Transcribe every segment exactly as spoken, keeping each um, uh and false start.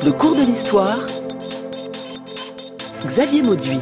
Le cours de l'histoire, Xavier Mauduit.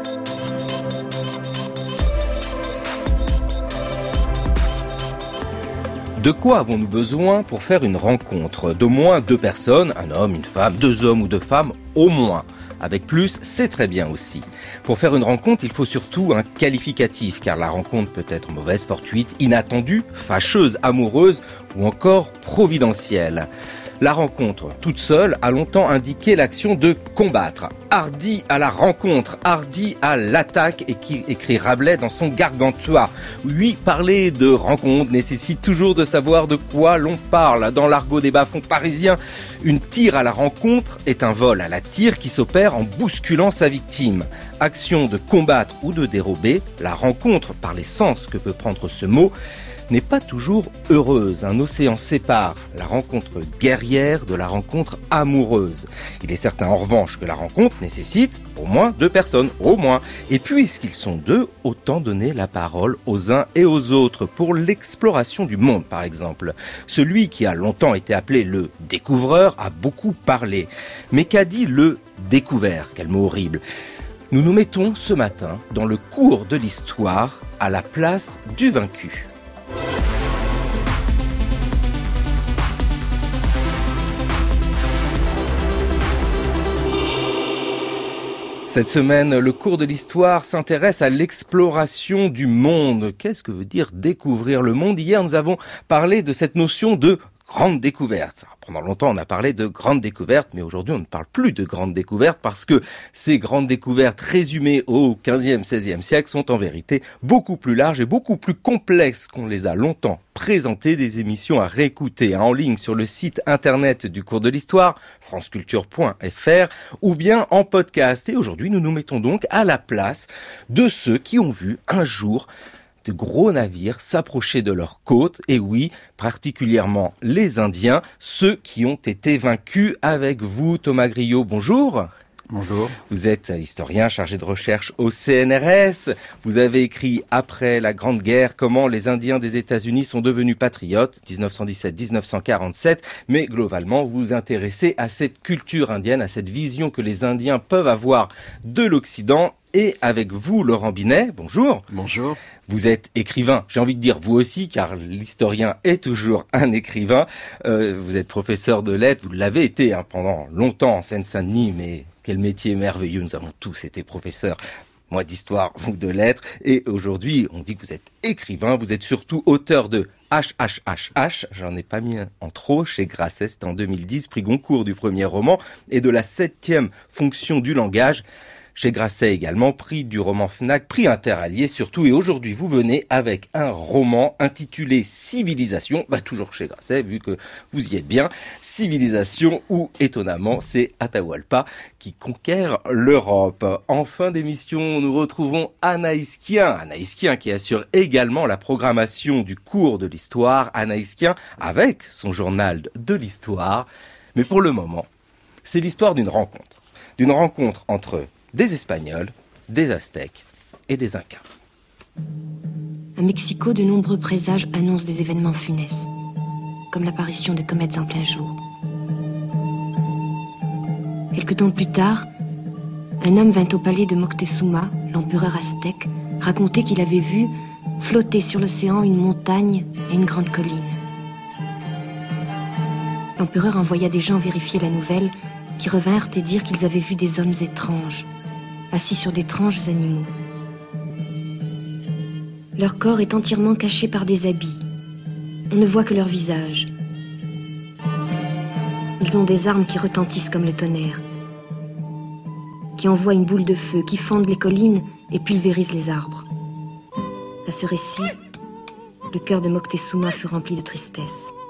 De quoi avons-nous besoin pour faire une rencontre? D'au moins deux personnes, un homme, une femme, deux hommes ou deux femmes, au moins. Avec plus, c'est très bien aussi. Pour faire une rencontre, il faut surtout un qualificatif, car la rencontre peut être mauvaise, fortuite, inattendue, fâcheuse, amoureuse ou encore providentielle. La rencontre, toute seule, a longtemps indiqué l'action de combattre. Hardi à la rencontre, hardi à l'attaque, et qui écrit Rabelais dans son Gargantua. Oui, parler de rencontre nécessite toujours de savoir de quoi l'on parle. Dans l'argot des bas-fonds parisiens, une tire à la rencontre est un vol à la tire qui s'opère en bousculant sa victime. Action de combattre ou de dérober, la rencontre, par les sens que peut prendre ce mot, n'est pas toujours heureuse. Un océan sépare la rencontre guerrière de la rencontre amoureuse. Il est certain en revanche que la rencontre nécessite au moins deux personnes, au moins. Et puisqu'ils sont deux, autant donner la parole aux uns et aux autres pour l'exploration du monde, par exemple. Celui qui a longtemps été appelé le découvreur a beaucoup parlé. Mais qu'a dit le découvert? Quel mot horrible. Nous nous mettons ce matin dans le cours de l'histoire à la place du vaincu. Cette semaine, le cours de l'histoire s'intéresse à l'exploration du monde. Qu'est-ce que veut dire découvrir le monde? Hier, nous avons parlé de cette notion de grande découverte. Pendant longtemps, on a parlé de grandes découvertes, mais aujourd'hui, on ne parle plus de grandes découvertes parce que ces grandes découvertes résumées au quinzième, seizième siècle sont en vérité beaucoup plus larges et beaucoup plus complexes qu'on les a longtemps présentées. Des émissions à réécouter en ligne sur le site internet du cours de l'histoire, franceculture point f r, ou bien en podcast. Et aujourd'hui, nous nous mettons donc à la place de ceux qui ont vu un jour de gros navires s'approcher de leurs côtes, et oui, particulièrement les Indiens, ceux qui ont été vaincus. Avec vous, Thomas Griot, bonjour. Bonjour. Vous êtes historien chargé de recherche au C N R S. Vous avez écrit après la Grande Guerre comment les Indiens des États-Unis sont devenus patriotes, dix-neuf cent dix-sept à dix-neuf cent quarante-sept. Mais globalement, vous vous intéressez à cette culture indienne, à cette vision que les Indiens peuvent avoir de l'Occident. Et avec vous, Laurent Binet, bonjour. Bonjour. Vous êtes écrivain, j'ai envie de dire vous aussi, car l'historien est toujours un écrivain. Euh, vous êtes professeur de lettres, vous l'avez été hein, pendant longtemps en Seine-Saint-Denis, mais quel métier merveilleux, nous avons tous été professeurs. Moi d'histoire, vous de lettres. Et aujourd'hui, on dit que vous êtes écrivain, vous êtes surtout auteur de H H H H, j'en ai pas mis un en trop, chez Grasset, c'était en deux mille dix, prix Goncourt du premier roman, et de la septième fonction du langage. Chez Grasset également, prix du roman Fnac, prix Interallié surtout. Et aujourd'hui, vous venez avec un roman intitulé Civilisation, bah toujours chez Grasset, vu que vous y êtes bien. Civilisation, où étonnamment, c'est Atahualpa qui conquiert l'Europe. En fin d'émission, nous retrouvons Anaïs Kien. Anaïs Kien qui assure également la programmation du cours de l'histoire. Anaïs Kien avec son journal de l'histoire. Mais pour le moment, c'est l'histoire d'une rencontre. D'une rencontre entre des Espagnols, des Aztèques et des Incas. À Mexico, de nombreux présages annoncent des événements funestes, comme l'apparition de comètes en plein jour. Quelque temps plus tard, un homme vint au palais de Moctezuma, l'empereur aztèque, raconter qu'il avait vu flotter sur l'océan une montagne et une grande colline. L'empereur envoya des gens vérifier la nouvelle, qui revinrent et dirent qu'ils avaient vu des hommes étranges, assis sur d'étranges animaux. Leur corps est entièrement caché par des habits. On ne voit que leur visage. Ils ont des armes qui retentissent comme le tonnerre, qui envoient une boule de feu, qui fendent les collines et pulvérisent les arbres. À ce récit, le cœur de Moctezuma fut rempli de tristesse.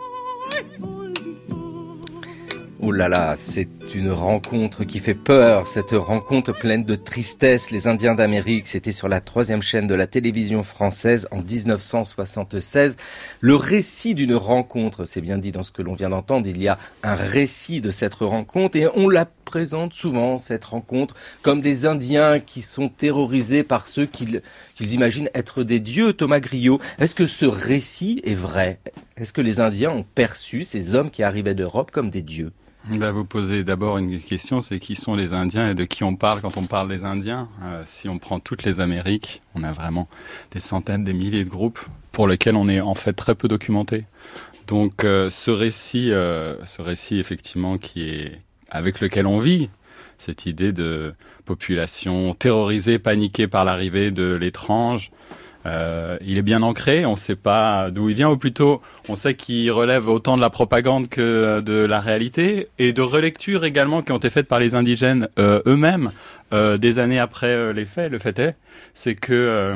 Oh là là, c'est une rencontre qui fait peur, cette rencontre pleine de tristesse. Les Indiens d'Amérique, c'était sur la troisième chaîne de la télévision française en dix-neuf cent soixante-seize. Le récit d'une rencontre, c'est bien dit dans ce que l'on vient d'entendre, il y a un récit de cette rencontre et on la présente souvent, cette rencontre, comme des Indiens qui sont terrorisés par ceux qu'ils, qu'ils imaginent être des dieux. Thomas Griot, est-ce que ce récit est vrai? Est-ce que les Indiens ont perçu ces hommes qui arrivaient d'Europe comme des dieux? Ben, vous posez d'abord une question, c'est qui sont les Indiens et de qui on parle quand on parle des Indiens. Euh, si on prend toutes les Amériques, on a vraiment des centaines, des milliers de groupes pour lesquels on est en fait très peu documenté. Donc euh, ce récit, euh, ce récit effectivement qui est avec lequel on vit, cette idée de population terrorisée, paniquée par l'arrivée de l'étrange. Euh, il est bien ancré, on ne sait pas d'où il vient, ou plutôt on sait qu'il relève autant de la propagande que de la réalité, et de relectures également qui ont été faites par les indigènes euh, eux-mêmes euh, des années après euh, les faits. Le fait est, c'est que euh,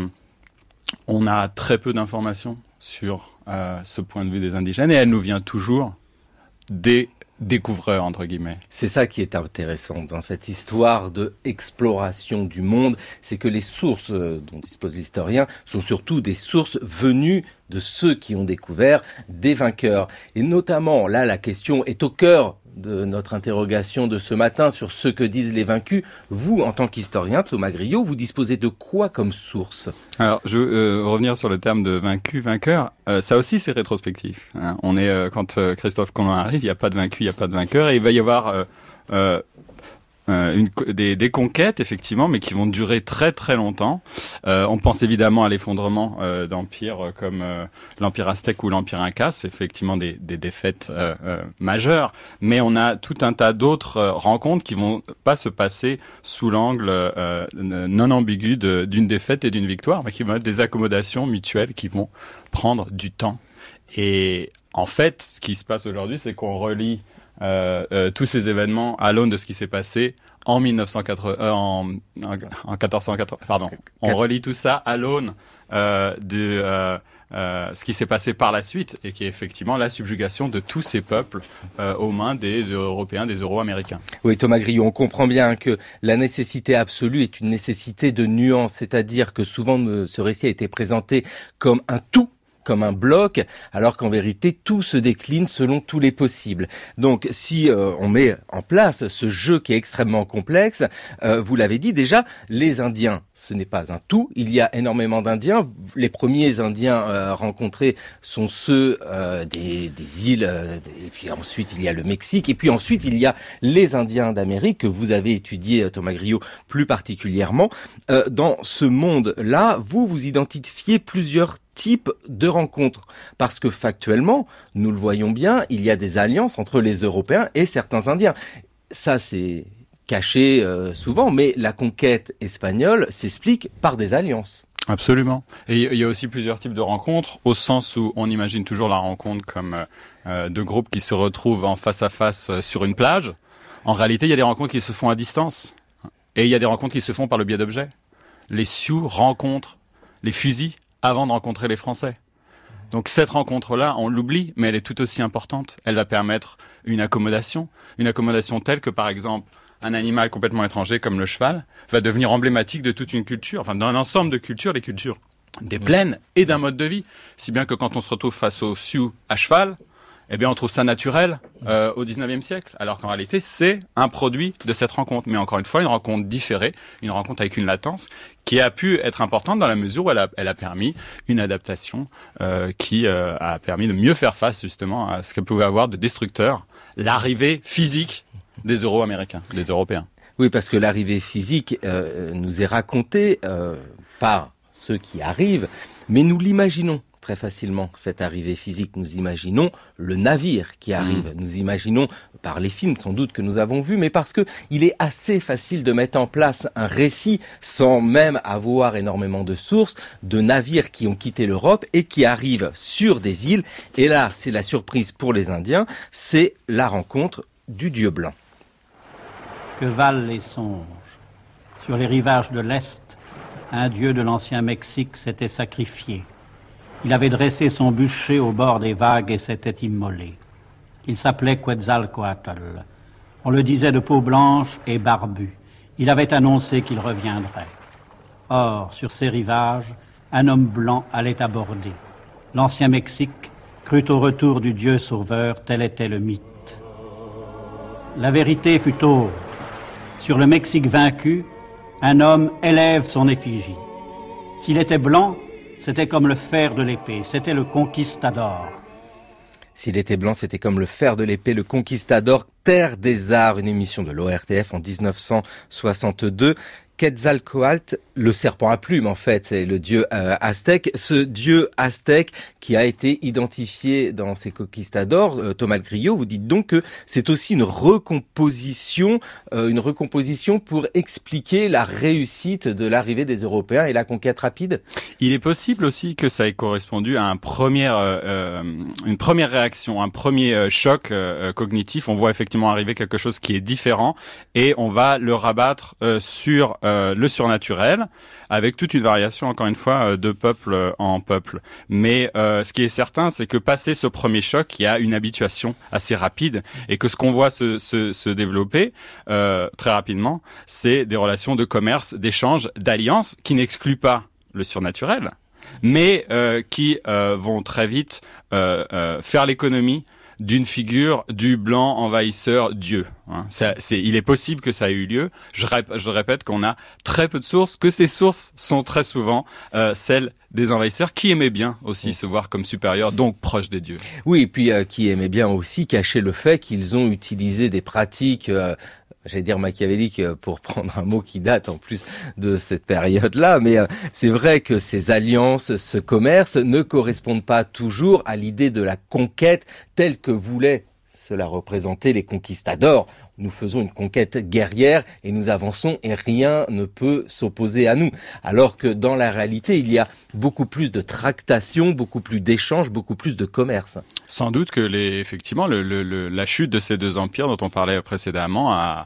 on a très peu d'informations sur euh, ce point de vue des indigènes, et elle nous vient toujours des découvreur, entre guillemets. C'est ça qui est intéressant dans cette histoire de exploration du monde, c'est que les sources dont dispose l'historien sont surtout des sources venues de ceux qui ont découvert, des vainqueurs. Et notamment, là, la question est au cœur de notre interrogation de ce matin sur ce que disent les vaincus. Vous, en tant qu'historien, Thomas Griot, vous disposez de quoi comme source ? Alors, je veux euh, revenir sur le terme de vaincu, vainqueur. Euh, ça aussi, c'est rétrospectif. Hein. On est euh, quand euh, Christophe Colomb arrive, il n'y a pas de vaincu, il n'y a pas de vainqueur, et il va y avoir euh, euh, Euh, une, des, des conquêtes, effectivement, mais qui vont durer très très longtemps. Euh, on pense évidemment à l'effondrement euh, d'empires comme euh, l'Empire aztèque ou l'Empire inca, c'est effectivement des, des défaites euh, euh, majeures, mais on a tout un tas d'autres euh, rencontres qui vont pas se passer sous l'angle euh, non ambigu de, d'une défaite et d'une victoire, mais qui vont être des accommodations mutuelles qui vont prendre du temps. Et en fait, ce qui se passe aujourd'hui, c'est qu'on relie Euh, euh, tous ces événements à l'aune de ce qui s'est passé en mille neuf cent quatre-vingts, euh, en, en, en quatorze cent quatre-vingts, pardon. On relie tout ça à l'aune euh, de euh, euh, ce qui s'est passé par la suite, et qui est effectivement la subjugation de tous ces peuples euh, aux mains des Européens, des Euro-Américains. Oui, Thomas Griot, on comprend bien que la nécessité absolue est une nécessité de nuance, c'est-à-dire que souvent ce récit a été présenté comme un tout, comme un bloc, alors qu'en vérité, tout se décline selon tous les possibles. Donc, si euh, on met en place ce jeu qui est extrêmement complexe, euh, vous l'avez dit déjà, les Indiens, ce n'est pas un tout. Il y a énormément d'Indiens. Les premiers Indiens euh, rencontrés sont ceux euh, des, des îles, euh, et puis ensuite, il y a le Mexique, et puis ensuite, il y a les Indiens d'Amérique, que vous avez étudié, Thomas Griot, plus particulièrement. Euh, dans ce monde-là, vous, vous identifiez plusieurs type de rencontres. Parce que factuellement, nous le voyons bien, il y a des alliances entre les Européens et certains Indiens. Ça, c'est caché euh, souvent, mais la conquête espagnole s'explique par des alliances. Absolument. Et il y a aussi plusieurs types de rencontres, au sens où on imagine toujours la rencontre comme euh, deux groupes qui se retrouvent en face à face euh, sur une plage. En réalité, il y a des rencontres qui se font à distance. Et il y a des rencontres qui se font par le biais d'objets. Les Sioux rencontrent les fusils avant de rencontrer les Français. Donc cette rencontre-là, on l'oublie, mais elle est tout aussi importante. Elle va permettre une accommodation, une accommodation telle que, par exemple, un animal complètement étranger comme le cheval va devenir emblématique de toute une culture, enfin d'un ensemble de cultures, les cultures des plaines et d'un mode de vie. Si bien que quand on se retrouve face aux Sioux à cheval, eh bien on trouve ça naturel euh, au dix-neuvième siècle, alors qu'en réalité c'est un produit de cette rencontre. Mais encore une fois, une rencontre différée, une rencontre avec une latence qui a pu être importante dans la mesure où elle a, elle a permis une adaptation euh, qui euh, a permis de mieux faire face justement à ce que pouvait avoir de destructeur l'arrivée physique des Euro-Américains, des Européens. Oui, parce que l'arrivée physique euh, nous est racontée euh, par ceux qui arrivent, mais nous l'imaginons très facilement, cette arrivée physique. Nous imaginons le navire qui arrive. Mmh. Nous imaginons, par les films sans doute que nous avons vus, mais parce que il est assez facile de mettre en place un récit sans même avoir énormément de sources, de navires qui ont quitté l'Europe et qui arrivent sur des îles. Et là, c'est la surprise pour les Indiens, c'est la rencontre du Dieu blanc. Que valent les songes? Sur les rivages de l'Est, un dieu de l'ancien Mexique s'était sacrifié. Il avait dressé son bûcher au bord des vagues et s'était immolé. Il s'appelait Quetzalcoatl. On le disait de peau blanche et barbu. Il avait annoncé qu'il reviendrait. Or, sur ces rivages, un homme blanc allait aborder. L'ancien Mexique crut au retour du Dieu sauveur, tel était le mythe. La vérité fut autre. Sur le Mexique vaincu, un homme élève son effigie. S'il était blanc, c'était comme le fer de l'épée, c'était le conquistador. S'il était blanc, c'était comme le fer de l'épée, le conquistador, terre des arts, une émission de l'O R T F en dix-neuf cent soixante-deux. Quetzalcoatl, le serpent à plumes en fait, c'est le dieu euh, aztèque. Ce dieu aztèque qui a été identifié dans ces conquistadors, euh, Thomas Griot, vous dites donc que c'est aussi une recomposition, euh, une recomposition pour expliquer la réussite de l'arrivée des Européens et la conquête rapide. Il est possible aussi que ça ait correspondu à un premier, euh, une première réaction, un premier euh, choc euh, cognitif. On voit effectivement arriver quelque chose qui est différent et on va le rabattre euh, sur Euh, le surnaturel, avec toute une variation, encore une fois, euh, de peuple en peuple. Mais euh, ce qui est certain, c'est que passé ce premier choc, il y a une habituation assez rapide, et que ce qu'on voit se, se, se développer euh, très rapidement, c'est des relations de commerce, d'échange, d'alliance, qui n'excluent pas le surnaturel, mais euh, qui euh, vont très vite euh, euh, faire l'économie d'une figure du blanc envahisseur Dieu. Hein. Ça, c'est, il est possible que ça ait eu lieu. Je, rép- je répète qu'on a très peu de sources, que ces sources sont très souvent euh, celles des envahisseurs qui aimaient bien aussi mmh. se voir comme supérieurs, donc proches des dieux. Oui, et puis euh, qui aimaient bien aussi cacher le fait qu'ils ont utilisé des pratiques euh, j'allais dire machiavélique pour prendre un mot qui date en plus de cette période-là, mais c'est vrai que ces alliances, ce commerce ne correspondent pas toujours à l'idée de la conquête telle que voulaient cela représenter les conquistadors. Nous faisons une conquête guerrière et nous avançons et rien ne peut s'opposer à nous. Alors que dans la réalité, il y a beaucoup plus de tractations, beaucoup plus d'échanges, beaucoup plus de commerce. Sans doute que les, effectivement, le, le, le, la chute de ces deux empires dont on parlait précédemment a,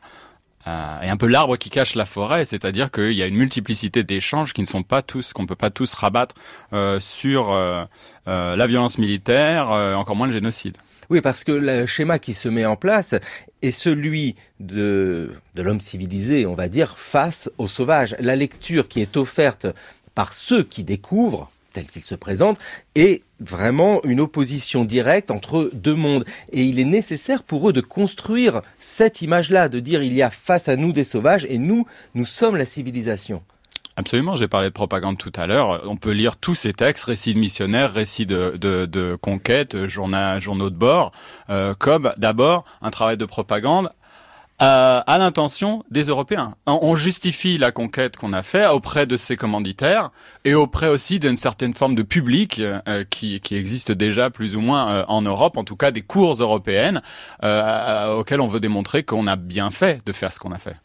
a, est un peu l'arbre qui cache la forêt, c'est-à-dire qu'il y a une multiplicité d'échanges qui ne sont pas tous, qu'on ne peut pas tous rabattre euh, sur euh, euh, la violence militaire, euh, encore moins le génocide. Oui, parce que le schéma qui se met en place est celui de, de l'homme civilisé, on va dire, face aux sauvages. La lecture qui est offerte par ceux qui découvrent, tel qu'ils se présentent, est vraiment une opposition directe entre deux mondes. Et il est nécessaire pour eux de construire cette image-là, de dire il y a face à nous des sauvages et nous, nous sommes la civilisation. Absolument, j'ai parlé de propagande tout à l'heure. On peut lire tous ces textes, récits de missionnaires, récits de, de, de conquête, journaux, journaux de bord, euh, comme d'abord un travail de propagande à, à l'intention des Européens. On justifie la conquête qu'on a faite auprès de ces commanditaires et auprès aussi d'une certaine forme de public euh, qui, qui existe déjà plus ou moins euh, en Europe, en tout cas des cours européennes euh, auxquelles on veut démontrer qu'on a bien fait de faire ce qu'on a fait.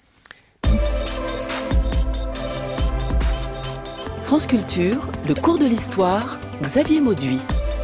France Culture, le cours de l'histoire, Xavier Mauduit.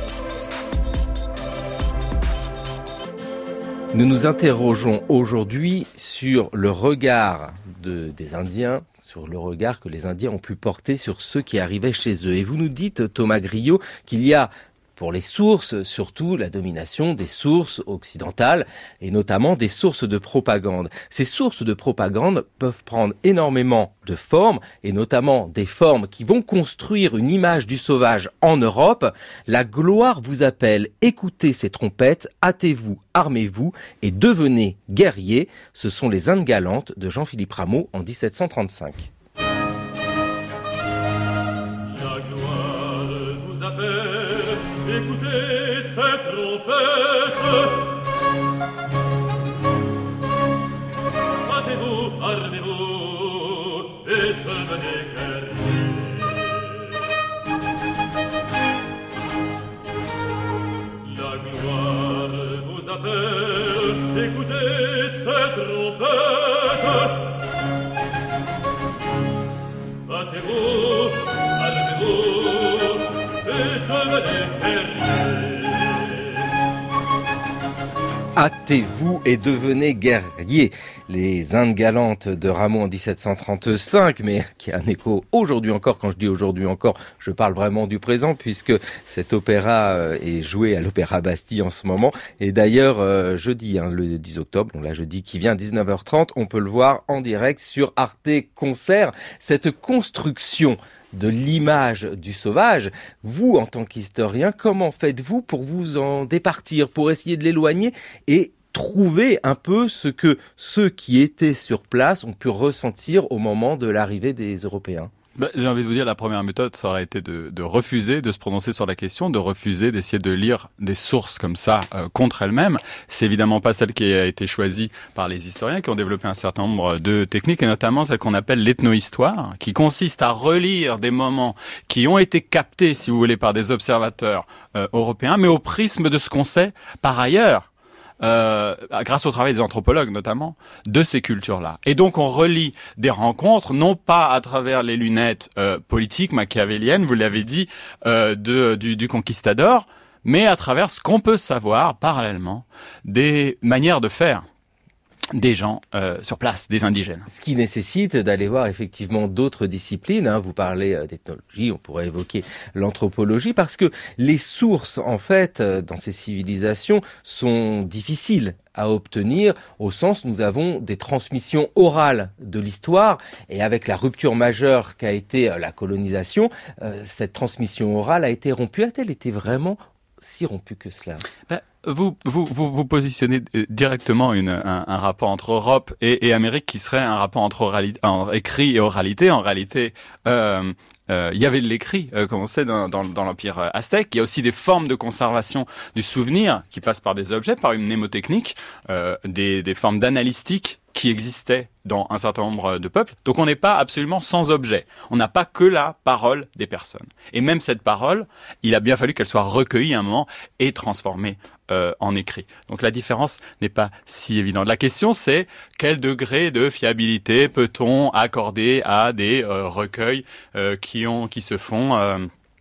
Nous nous interrogeons aujourd'hui sur le regard de, des Indiens, sur le regard que les Indiens ont pu porter sur ceux qui arrivaient chez eux. Et vous nous dites, Thomas Griot, qu'il y a pour les sources, surtout la domination des sources occidentales et notamment des sources de propagande. Ces sources de propagande peuvent prendre énormément de formes et notamment des formes qui vont construire une image du sauvage en Europe. La gloire vous appelle, écoutez ces trompettes, hâtez-vous, armez-vous et devenez guerriers. Ce sont les Indes galantes de Jean-Philippe Rameau en dix-sept cent trente-cinq. La gloire vous appelle. Écoutez cette trompette, hâtez-vous, armez-vous et devenez guerriers. La gloire vous appelle, écoutez cette trompette, hâtez-vous, armez-vous et devenez guerriers. Hâtez-vous et devenez guerriers. Les Indes galantes de Rameau en dix-sept cent trente-cinq, mais qui a un écho aujourd'hui encore. Quand je dis aujourd'hui encore, je parle vraiment du présent, puisque cet opéra est joué à l'Opéra Bastille en ce moment. Et d'ailleurs, jeudi, hein, le dix octobre, donc là jeudi qui vient, dix-neuf heures trente, on peut le voir en direct sur Arte Concert. Cette construction de l'image du sauvage, vous, en tant qu'historien, comment faites-vous pour vous en départir, pour essayer de l'éloigner et trouver un peu ce que ceux qui étaient sur place ont pu ressentir au moment de l'arrivée des Européens? Bah, j'ai envie de vous dire, la première méthode, ça aurait été de, de refuser de se prononcer sur la question, de refuser d'essayer de lire des sources comme ça euh, contre elles-mêmes. C'est évidemment pas celle qui a été choisie par les historiens qui ont développé un certain nombre de techniques, et notamment celle qu'on appelle l'ethnohistoire, qui consiste à relire des moments qui ont été captés, si vous voulez, par des observateurs euh, européens, mais au prisme de ce qu'on sait par ailleurs. Euh, grâce au travail des anthropologues notamment, de ces cultures-là. Et donc on relie des rencontres, non pas à travers les lunettes euh, politiques machiavéliennes, vous l'avez dit, euh, de, du, du conquistador, mais à travers ce qu'on peut savoir parallèlement des manières de faire des gens euh, sur place, des indigènes. Ce qui nécessite d'aller voir effectivement d'autres disciplines. Hein. Vous parlez euh, d'ethnologie, on pourrait évoquer l'anthropologie, parce que les sources, en fait, euh, dans ces civilisations, sont difficiles à obtenir, au sens où nous avons des transmissions orales de l'histoire, et avec la rupture majeure qu'a été euh, la colonisation, euh, cette transmission orale a été rompue. A-t-elle été vraiment si rompue que cela ? Ben, Vous, vous, vous, vous positionnez directement une, un, un rapport entre Europe et, et Amérique qui serait un rapport entre oralité, en écrit et oralité. En réalité, euh, euh, il y avait de l'écrit, euh, comme on sait, dans, dans, dans l'Empire aztèque. Il y a aussi des formes de conservation du souvenir qui passent par des objets, par une mnémotechnique, euh, des, des formes d'analystique qui existaient dans un certain nombre de peuples. Donc on n'est pas absolument sans objet. On n'a pas que la parole des personnes. Et même cette parole, il a bien fallu qu'elle soit recueillie à un moment et transformée euh, en écrit. Donc la différence n'est pas si évidente. La question c'est quel degré de fiabilité peut-on accorder à des euh, recueils euh, qui ont, qui se font euh,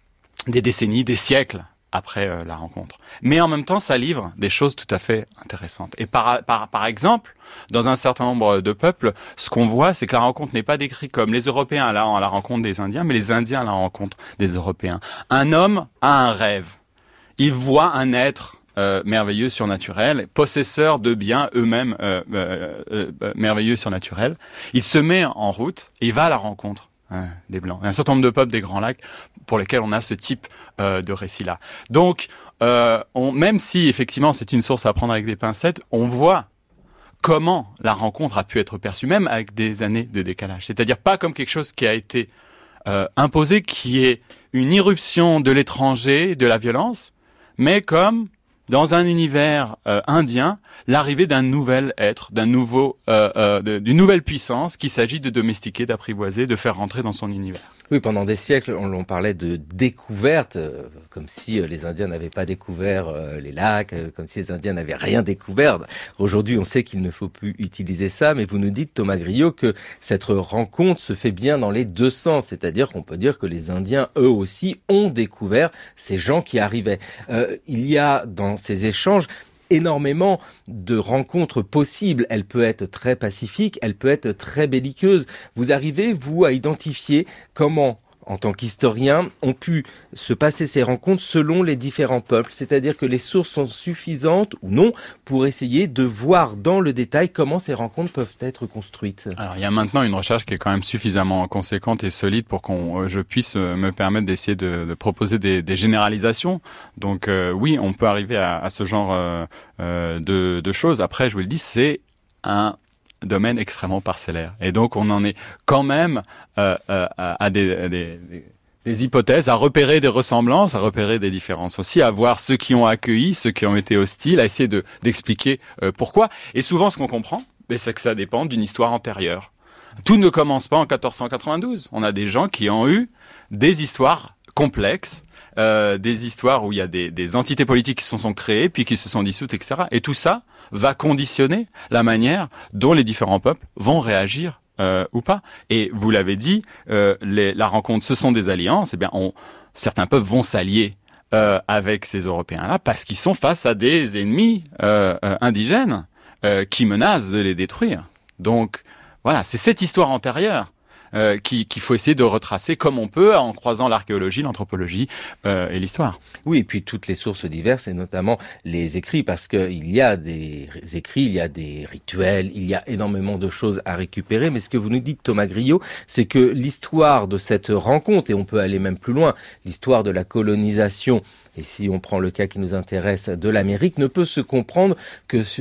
des décennies, des siècles après euh, la rencontre. Mais en même temps, ça livre des choses tout à fait intéressantes. Et par, par, par exemple, dans un certain nombre de peuples, ce qu'on voit, c'est que la rencontre n'est pas décrite comme les Européens à la, à la rencontre des Indiens, mais les Indiens à la rencontre des Européens. Un homme a un rêve. Il voit un être euh, merveilleux, surnaturel, possesseur de biens eux-mêmes euh, euh, euh, euh, merveilleux, surnaturels. Il se met en route et il va à la rencontre hein, des Blancs. Il y a un certain nombre de peuples des Grands Lacs pour lesquels on a ce type euh, de récit-là. Donc, euh, on, même si effectivement c'est une source à prendre avec des pincettes, on voit comment la rencontre a pu être perçue, même avec des années de décalage. C'est-à-dire pas comme quelque chose qui a été euh, imposé, qui est une irruption de l'étranger, de la violence, mais comme dans un univers euh, indien, l'arrivée d'un nouvel être, d'un nouveau, euh, euh, de, d'une nouvelle puissance qu'il s'agit de domestiquer, d'apprivoiser, de faire rentrer dans son univers. Oui, pendant des siècles, on, on parlait de découverte, euh, comme si euh, les Indiens n'avaient pas découvert euh, les lacs, euh, comme si les Indiens n'avaient rien découvert. Aujourd'hui, on sait qu'il ne faut plus utiliser ça, mais vous nous dites, Thomas Griot, que cette rencontre se fait bien dans les deux sens, c'est-à-dire qu'on peut dire que les Indiens, eux aussi, ont découvert ces gens qui arrivaient. Euh, il y a dans ces échanges énormément de rencontres possibles. Elle peut être très pacifique, elle peut être très belliqueuse. Vous arrivez, vous, à identifier comment, en tant qu'historien, ont pu se passer ces rencontres selon les différents peuples. C'est-à-dire que les sources sont suffisantes ou non pour essayer de voir dans le détail comment ces rencontres peuvent être construites. Alors, il y a maintenant une recherche qui est quand même suffisamment conséquente et solide pour qu'on, je puisse me permettre d'essayer de, de proposer des, des généralisations. Donc, euh, oui, on peut arriver à, à ce genre euh, euh, de, de choses. Après, je vous le dis, c'est un domaine extrêmement parcellaire. Et donc, on en est quand même euh, euh, à des, à des, des, des hypothèses, à repérer des ressemblances, à repérer des différences aussi, à voir ceux qui ont accueilli, ceux qui ont été hostiles, à essayer de, d'expliquer euh, pourquoi. Et souvent, ce qu'on comprend, c'est que ça dépend d'une histoire antérieure. Tout ne commence pas en quatorze cent quatre-vingt-douze. On a des gens qui ont eu des histoires complexes, Euh, des histoires où il y a des, des entités politiques qui se sont créées, puis qui se sont dissoutes, et cetera. Et tout ça va conditionner la manière dont les différents peuples vont réagir euh, ou pas. Et vous l'avez dit, euh, les, la rencontre, ce sont des alliances. Eh bien, on, certains peuples vont s'allier euh, avec ces Européens-là parce qu'ils sont face à des ennemis euh, euh, indigènes euh, qui menacent de les détruire. Donc, voilà, c'est cette histoire antérieure Euh, qui, qu'il faut essayer de retracer comme on peut en croisant l'archéologie, l'anthropologie euh, et l'histoire. Oui, et puis toutes les sources diverses et notamment les écrits, parce qu'il y a des écrits, il y a des rituels, il y a énormément de choses à récupérer. Mais ce que vous nous dites, Thomas Griot, c'est que l'histoire de cette rencontre, et on peut aller même plus loin, l'histoire de la colonisation, et si on prend le cas qui nous intéresse de l'Amérique, ne peut se comprendre que sur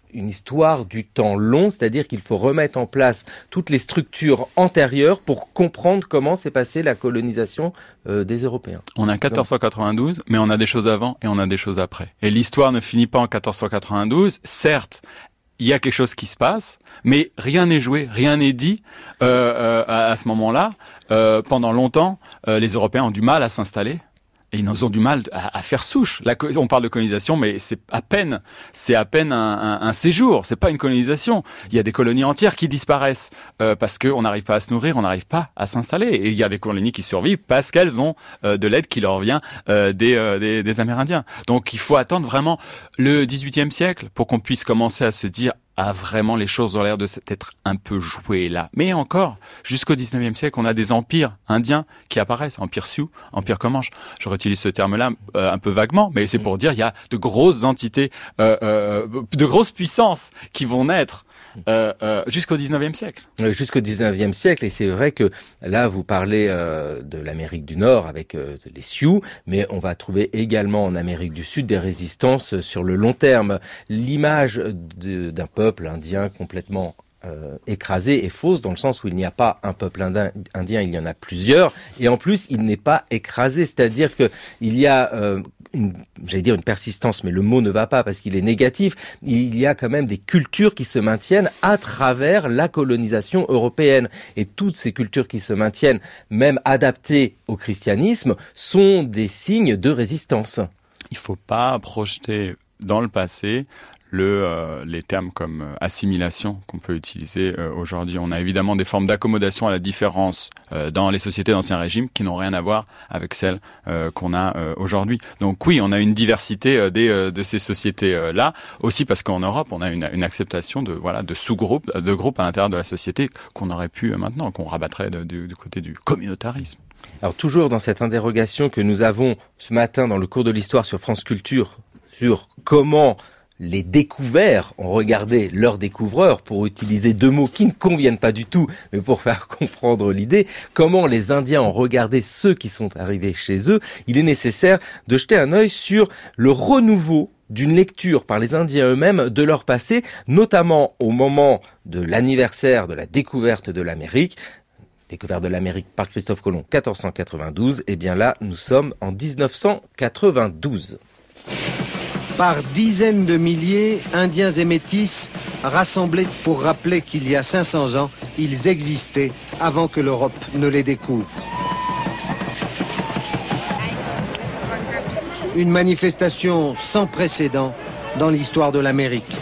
une histoire du temps long, c'est-à-dire qu'il faut remettre en place toutes les structures antérieures pour comprendre comment s'est passée la colonisation euh, des Européens. On a quatorze cent quatre-vingt-douze, mais on a des choses avant et on a des choses après. Et l'histoire ne finit pas en quatorze cent quatre-vingt-douze. Certes, il y a quelque chose qui se passe, mais rien n'est joué, rien n'est dit euh, euh, à, à ce moment-là. Euh, pendant longtemps, euh, les Européens ont du mal à s'installer. Et ils ont du mal à, à faire souche. La, on parle de colonisation, mais c'est à peine, c'est à peine un, un, un séjour. C'est pas une colonisation. Il y a des colonies entières qui disparaissent euh, parce qu'on n'arrive pas à se nourrir, on n'arrive pas à s'installer. Et il y a des colonies qui survivent parce qu'elles ont euh, de l'aide qui leur vient euh, des, euh, des, des Amérindiens. Donc il faut attendre vraiment le dix-huitième siècle pour qu'on puisse commencer à se dire ah, vraiment, les choses ont l'air de s'être un peu jouées là. Mais encore, jusqu'au dix-neuvième siècle, on a des empires indiens qui apparaissent. Empire Sioux, Empire Comanche. Je réutilise ce terme-là euh, un peu vaguement, mais c'est pour dire il y a de grosses entités, euh, euh, de grosses puissances qui vont naître. Euh, euh, jusqu'au dix-neuvième siècle. Jusqu'au dix-neuvième siècle, et c'est vrai que là, vous parlez euh, de l'Amérique du Nord avec euh, les Sioux, mais on va trouver également en Amérique du Sud des résistances sur le long terme. L'image de, d'un peuple indien complètement Euh, écrasé est fausse dans le sens où il n'y a pas un peuple indien, indien, il y en a plusieurs, et en plus il n'est pas écrasé, c'est-à-dire que il y a euh, une, j'allais dire une persistance, mais le mot ne va pas parce qu'il est négatif. Il y a quand même des cultures qui se maintiennent à travers la colonisation européenne, et toutes ces cultures qui se maintiennent, même adaptées au christianisme, sont des signes de résistance. Il faut pas projeter dans le passé le, euh, les termes comme euh, assimilation qu'on peut utiliser euh, aujourd'hui. On a évidemment des formes d'accommodation à la différence euh, dans les sociétés d'Ancien Régime qui n'ont rien à voir avec celles euh, qu'on a euh, aujourd'hui. Donc oui, on a une diversité euh, des, euh, de ces sociétés-là, euh, aussi parce qu'en Europe, on a une, une acceptation de, voilà, de sous-groupes, de groupes à l'intérieur de la société qu'on aurait pu euh, maintenant, qu'on rabattrait de, de, du côté du communautarisme. Alors toujours dans cette interrogation que nous avons ce matin dans le cours de l'histoire sur France Culture, sur comment les découverts ont regardé leurs découvreurs, pour utiliser deux mots qui ne conviennent pas du tout, mais pour faire comprendre l'idée, comment les Indiens ont regardé ceux qui sont arrivés chez eux, il est nécessaire de jeter un œil sur le renouveau d'une lecture par les Indiens eux-mêmes de leur passé, notamment au moment de l'anniversaire de la découverte de l'Amérique. Découverte de l'Amérique par Christophe Colomb, quatorze cent quatre-vingt-douze, et bien là, nous sommes en dix-neuf cent quatre-vingt-douze. Par dizaines de milliers, Indiens et Métis rassemblés pour rappeler qu'il y a cinq cents ans, ils existaient avant que l'Europe ne les découvre. Une manifestation sans précédent dans l'histoire de l'Amérique.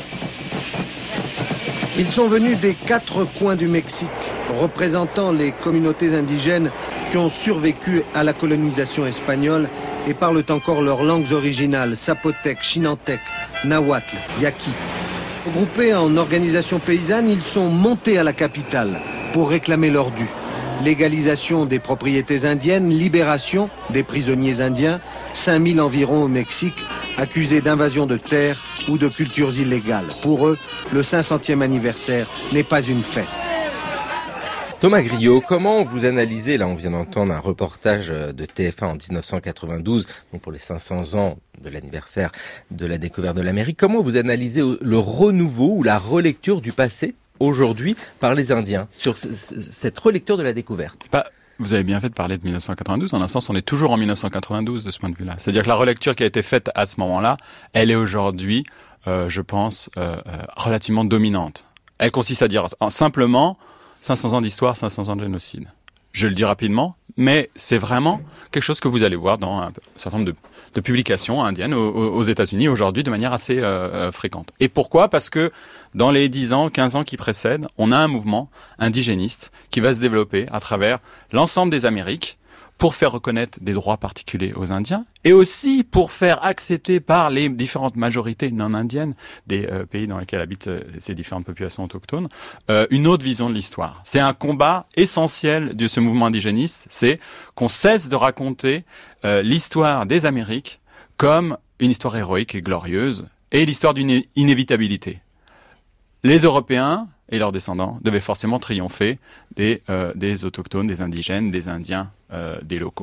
Ils sont venus des quatre coins du Mexique, représentant les communautés indigènes qui ont survécu à la colonisation espagnole et parlent encore leurs langues originales, zapotèque, chinantèque, nahuatl, yaqui. Regroupés en organisations paysannes, ils sont montés à la capitale pour réclamer leur dû. Légalisation des propriétés indiennes, libération des prisonniers indiens, cinq mille environ au Mexique, accusés d'invasion de terres ou de cultures illégales. Pour eux, le cinq centième anniversaire n'est pas une fête. Thomas Griot, comment vous analysez, là on vient d'entendre un reportage de T F un en dix-neuf cent quatre-vingt-douze, donc pour les cinq cents ans de l'anniversaire de la découverte de l'Amérique, comment vous analysez le renouveau ou la relecture du passé aujourd'hui par les Indiens sur c- c- cette relecture de la découverte? Bah, vous avez bien fait de parler de dix-neuf cent quatre-vingt-douze, en un sens on est toujours en dix-neuf cent quatre-vingt-douze de ce point de vue-là. C'est-à-dire que la relecture qui a été faite à ce moment-là, elle est aujourd'hui, euh, je pense, euh, euh, relativement dominante. Elle consiste à dire en, simplement cinq cents ans d'histoire, cinq cents ans de génocide. Je le dis rapidement, mais c'est vraiment quelque chose que vous allez voir dans un certain nombre de, de publications indiennes aux, aux États-Unis aujourd'hui de manière assez euh, fréquente. Et pourquoi ? Parce que dans les dix ans, quinze ans qui précèdent, on a un mouvement indigéniste qui va se développer à travers l'ensemble des Amériques pour faire reconnaître des droits particuliers aux Indiens et aussi pour faire accepter par les différentes majorités non indiennes des euh, pays dans lesquels habitent euh, ces différentes populations autochtones euh, une autre vision de l'histoire. C'est un combat essentiel de ce mouvement indigéniste, c'est qu'on cesse de raconter euh, l'histoire des Amériques comme une histoire héroïque et glorieuse et l'histoire d'une inévitabilité. Les Européens et leurs descendants devaient forcément triompher des, euh, des autochtones, des indigènes, des Indiens, euh, des locaux.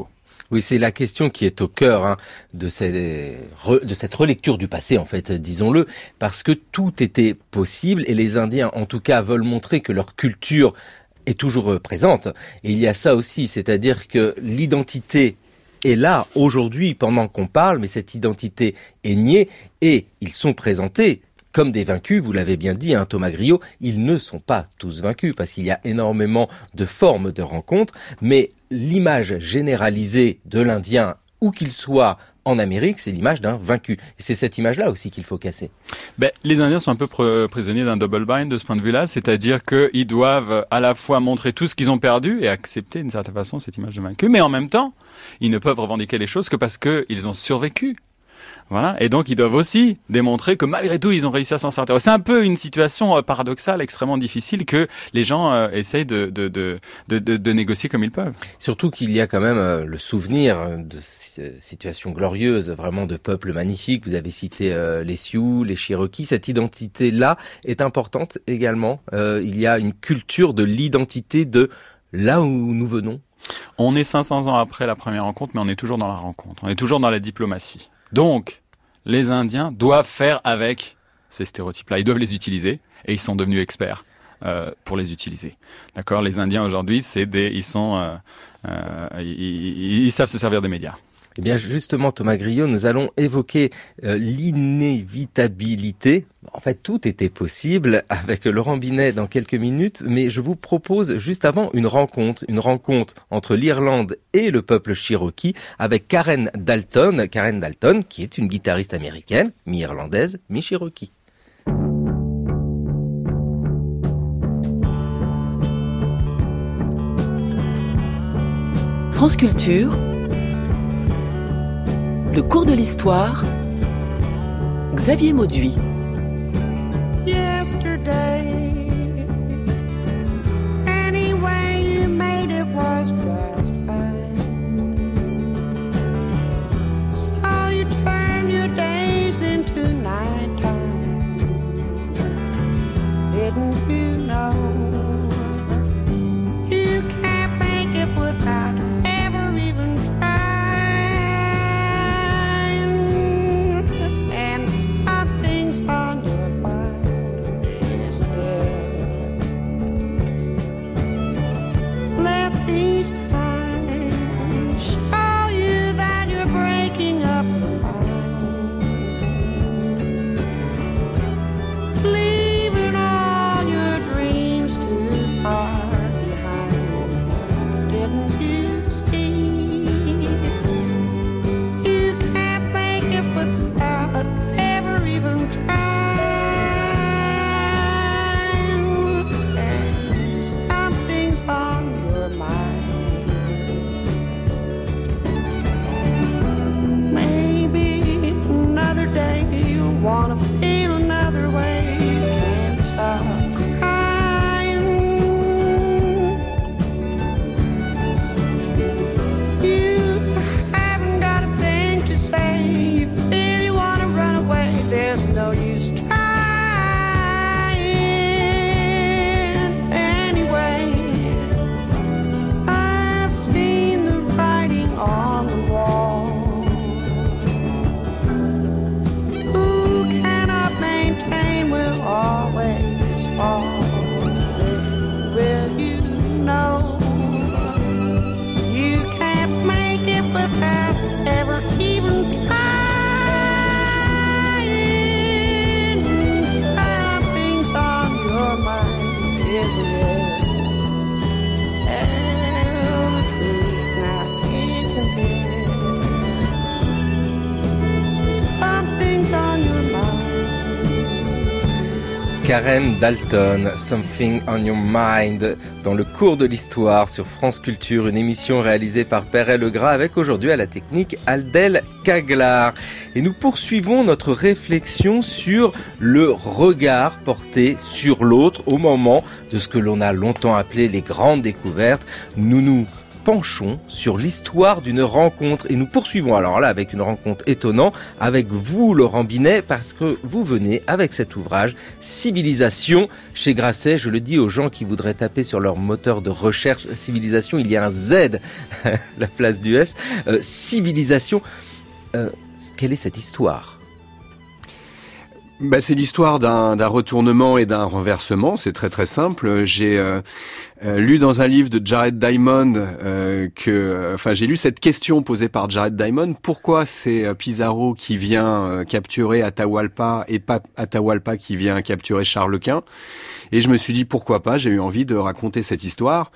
Oui, c'est la question qui est au cœur hein, de, ces, de cette relecture du passé, en fait, disons-le, parce que tout était possible et les Indiens, en tout cas, veulent montrer que leur culture est toujours présente. Et il y a ça aussi, c'est-à-dire que l'identité est là aujourd'hui pendant qu'on parle, mais cette identité est niée et ils sont présentés comme des vaincus, vous l'avez bien dit, hein, Thomas Griot, ils ne sont pas tous vaincus parce qu'il y a énormément de formes de rencontres, mais l'image généralisée de l'Indien, où qu'il soit en Amérique, c'est l'image d'un vaincu. Et c'est cette image-là aussi qu'il faut casser. Ben, les Indiens sont un peu pr- prisonniers d'un double bind de ce point de vue-là, c'est-à-dire qu'ils doivent à la fois montrer tout ce qu'ils ont perdu et accepter d'une certaine façon cette image de vaincu, mais en même temps, ils ne peuvent revendiquer les choses que parce qu'ils ont survécu. Voilà. Et donc, ils doivent aussi démontrer que malgré tout, ils ont réussi à s'en sortir. C'est un peu une situation euh, paradoxale, extrêmement difficile, que les gens euh, essayent de, de, de, de, de, de négocier comme ils peuvent. Surtout qu'il y a quand même euh, le souvenir de ces situations glorieuses, vraiment de peuples magnifiques. Vous avez cité euh, les Sioux, les Cherokees. Cette identité-là est importante également. Euh, il y a une culture de l'identité de là où nous venons. On est cinq cents ans après la première rencontre, mais on est toujours dans la rencontre. On est toujours dans la diplomatie. Donc, les Indiens doivent faire avec ces stéréotypes-là. Ils doivent les utiliser et ils sont devenus experts euh, pour les utiliser. D'accord ? Les Indiens aujourd'hui, c'est des, ils sont, euh, euh, ils, ils savent se servir des médias. Eh bien, justement, Thomas Griot, nous allons évoquer euh, l'inévitabilité. En fait, tout était possible avec Laurent Binet dans quelques minutes, mais je vous propose juste avant une rencontre, une rencontre entre l'Irlande et le peuple Cherokee avec Karen Dalton, Karen Dalton, qui est une guitariste américaine, mi-irlandaise, mi-Cherokee. France Culture, le cours de l'histoire, Xavier Mauduit. Yesterday, anyway you made it was just fine. So you turned your days into nighttime. Didn't you know you can't make it without ever even trying? And something's on your mind, isn't it? Let these times show you that you're breaking up your mind, leaving all your dreams too far behind. Didn't you see? You can't make it without ever even trying. And something's on your mind. Maybe another day you'll wanna feel another way. You can't stop crying. You haven't got a thing to say. You feel you wanna run away. There's no use trying. Anyway, I've seen the writing on the wall. Who cannot maintain will always fall. Will you know you can't make it without ever even trying? Something's on your mind, isn't it? Tell the truth now, isn't it? Something's on your mind. Karen Dalton, Something on Your Mind, dans le cours de l'histoire sur France Culture, une émission réalisée par Perret Legras avec aujourd'hui à la technique Aldel Caglar. Et nous poursuivons notre réflexion sur le regard porté sur l'autre au moment de ce que l'on a longtemps appelé les grandes découvertes. Nous nous penchons sur l'histoire d'une rencontre et nous poursuivons alors là avec une rencontre étonnante avec vous Laurent Binet parce que vous venez avec cet ouvrage Civilisation chez Grasset. Je le dis aux gens qui voudraient taper sur leur moteur de recherche Civilisation, il y a un Z à la place du S. Euh, Civilisation, euh, quelle est cette histoire ? Bah, c'est l'histoire d'un, d'un retournement et d'un renversement, c'est très très simple. J'ai euh, euh, lu dans un livre de Jared Diamond euh, que, enfin j'ai lu cette question posée par Jared Diamond, pourquoi c'est euh, Pizarro qui vient euh, capturer Atahualpa et pas Atahualpa qui vient capturer Charles Quint. Et je me suis dit pourquoi pas, j'ai eu envie de raconter cette histoire.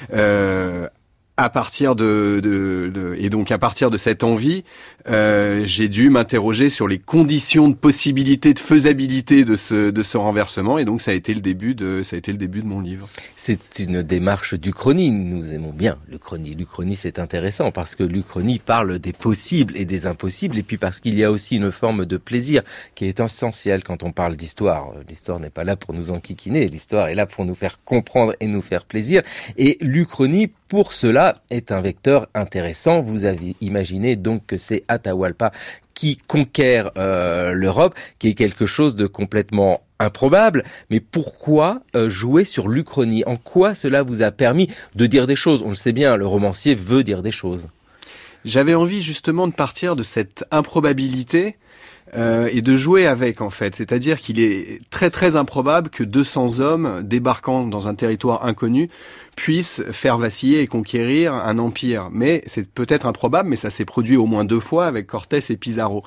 Euh, À partir de, de, de et donc à partir de cette envie, euh, j'ai dû m'interroger sur les conditions de possibilité, de faisabilité de ce de ce renversement, et donc ça a été le début de ça a été le début de mon livre. C'est une démarche d'Uchronie. Nous aimons bien l'Uchronie. L'Uchronie, c'est intéressant parce que l'Uchronie parle des possibles et des impossibles, et puis parce qu'il y a aussi une forme de plaisir qui est essentielle quand on parle d'histoire. L'histoire n'est pas là pour nous enquiquiner, l'histoire est là pour nous faire comprendre et nous faire plaisir. Et l'Uchronie, pour cela, est un vecteur intéressant. Vous avez imaginé donc que c'est Atahualpa qui conquiert euh, l'Europe, qui est quelque chose de complètement improbable. Mais pourquoi euh, jouer sur l'Uchronie ? En quoi cela vous a permis de dire des choses ? On le sait bien, le romancier veut dire des choses. J'avais envie justement de partir de cette improbabilité Euh, et de jouer avec, en fait. C'est-à-dire qu'il est très très improbable que deux cents hommes débarquant dans un territoire inconnu puissent faire vaciller et conquérir un empire. Mais c'est peut-être improbable, mais ça s'est produit au moins deux fois avec Cortés et Pizarro.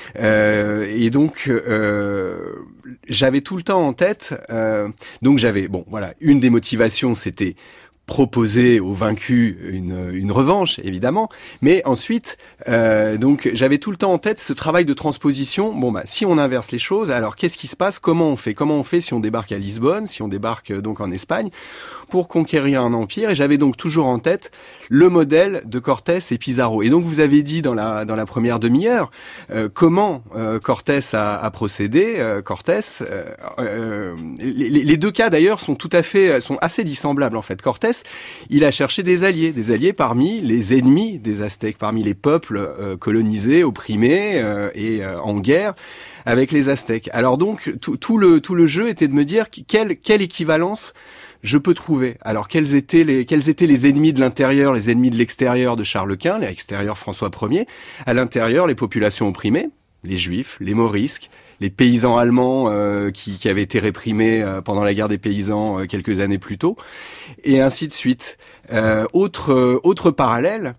Euh, et donc, euh, j'avais tout le temps en tête... Euh, donc j'avais, bon, voilà, une des motivations, c'était proposer aux vaincus une, une revanche, évidemment, mais ensuite, euh, donc j'avais tout le temps en tête ce travail de transposition. Bon bah, si on inverse les choses, alors qu'est-ce qui se passe ? Comment on fait ? Comment on fait si on débarque à Lisbonne, si on débarque donc en Espagne, pour conquérir un empire ? Et j'avais donc toujours en tête le modèle de Cortés et Pizarro. Et donc vous avez dit dans la dans la première demi-heure euh, comment euh, Cortés a, a procédé. Euh, Cortés, euh, euh, les, les deux cas d'ailleurs sont tout à fait sont assez dissemblables en fait. Cortés, il a cherché des alliés, des alliés parmi les ennemis des Aztèques, parmi les peuples euh, colonisés, opprimés euh, et euh, en guerre avec les Aztèques. Alors donc tout, tout le tout le jeu était de me dire quelle quelle équivalence je peux trouver. Alors quels étaient les quels étaient les ennemis de l'intérieur, les ennemis de l'extérieur de Charles Quint, l'extérieur François Ier, à l'intérieur les populations opprimées, les Juifs, les Morisques, les paysans allemands euh, qui, qui avaient été réprimés euh, pendant la guerre des paysans euh, quelques années plus tôt, et ainsi de suite. Euh, autre euh, autre parallèle,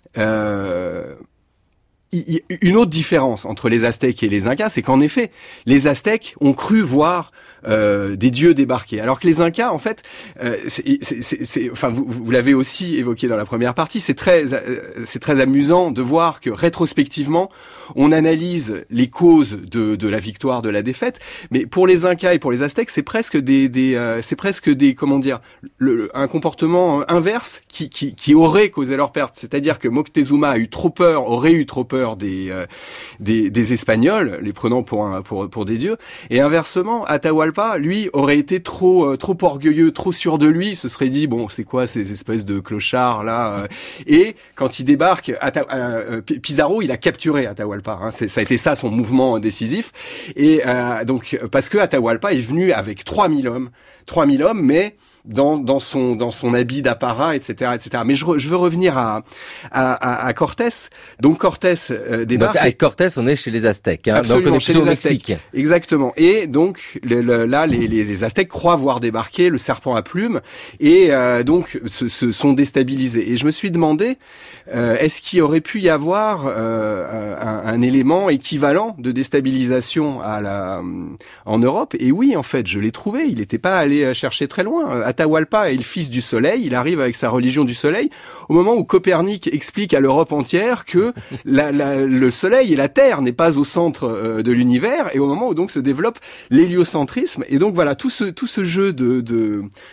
euh, y, y, une autre différence entre les Aztèques et les Incas, c'est qu'en effet, les Aztèques ont cru voir Euh, des dieux débarqués. Alors que les Incas, en fait, euh, c'est, c'est, c'est, c'est, enfin, vous, vous l'avez aussi évoqué dans la première partie, c'est très, euh, c'est très amusant de voir que rétrospectivement, on analyse les causes de, de la victoire, de la défaite. Mais pour les Incas et pour les Aztèques, c'est presque des, des euh, c'est presque des, comment dire, le, un comportement inverse qui, qui, qui aurait causé leur perte. C'est-à-dire que Moctezuma a eu trop peur, aurait eu trop peur des, euh, des, des Espagnols, les prenant pour un, pour, pour des dieux. Et inversement, Atahualpa, lui, aurait été trop euh, trop orgueilleux, trop sûr de lui, se serait dit bon, c'est quoi ces espèces de clochards là euh, et quand il débarque, Ata- euh, Pizarro, il a capturé Atahualpa, hein, c'est, ça a été ça son mouvement décisif. Et euh, donc parce que Atahualpa est venu avec trois mille hommes, trois mille hommes, mais dans dans son dans son habit d'apparat, et cetera, et cetera. Mais je, re, je veux revenir à à, à, à Cortés. Donc Cortés euh, débarque. Donc avec Cortés, on est chez les Aztèques, hein. Absolument, donc on est chez plutôt les au Aztèques. Mexique. Exactement. Et donc le, le, là, les, les Aztèques croient voir débarquer le serpent à plumes et euh, donc se, se sont déstabilisés. Et je me suis demandé, euh, est-ce qu'il aurait pu y avoir euh, un, un élément équivalent de déstabilisation à la en Europe ? Et oui, en fait, je l'ai trouvé. Il n'était pas allé chercher très loin. Atahualpa est le fils du soleil, il arrive avec sa religion du soleil, au moment où Copernic explique à l'Europe entière que la, la, le soleil et la Terre n'est pas au centre euh, de l'univers, et au moment où donc se développe l'héliocentrisme. Et donc voilà, tout ce, tout ce jeu de... de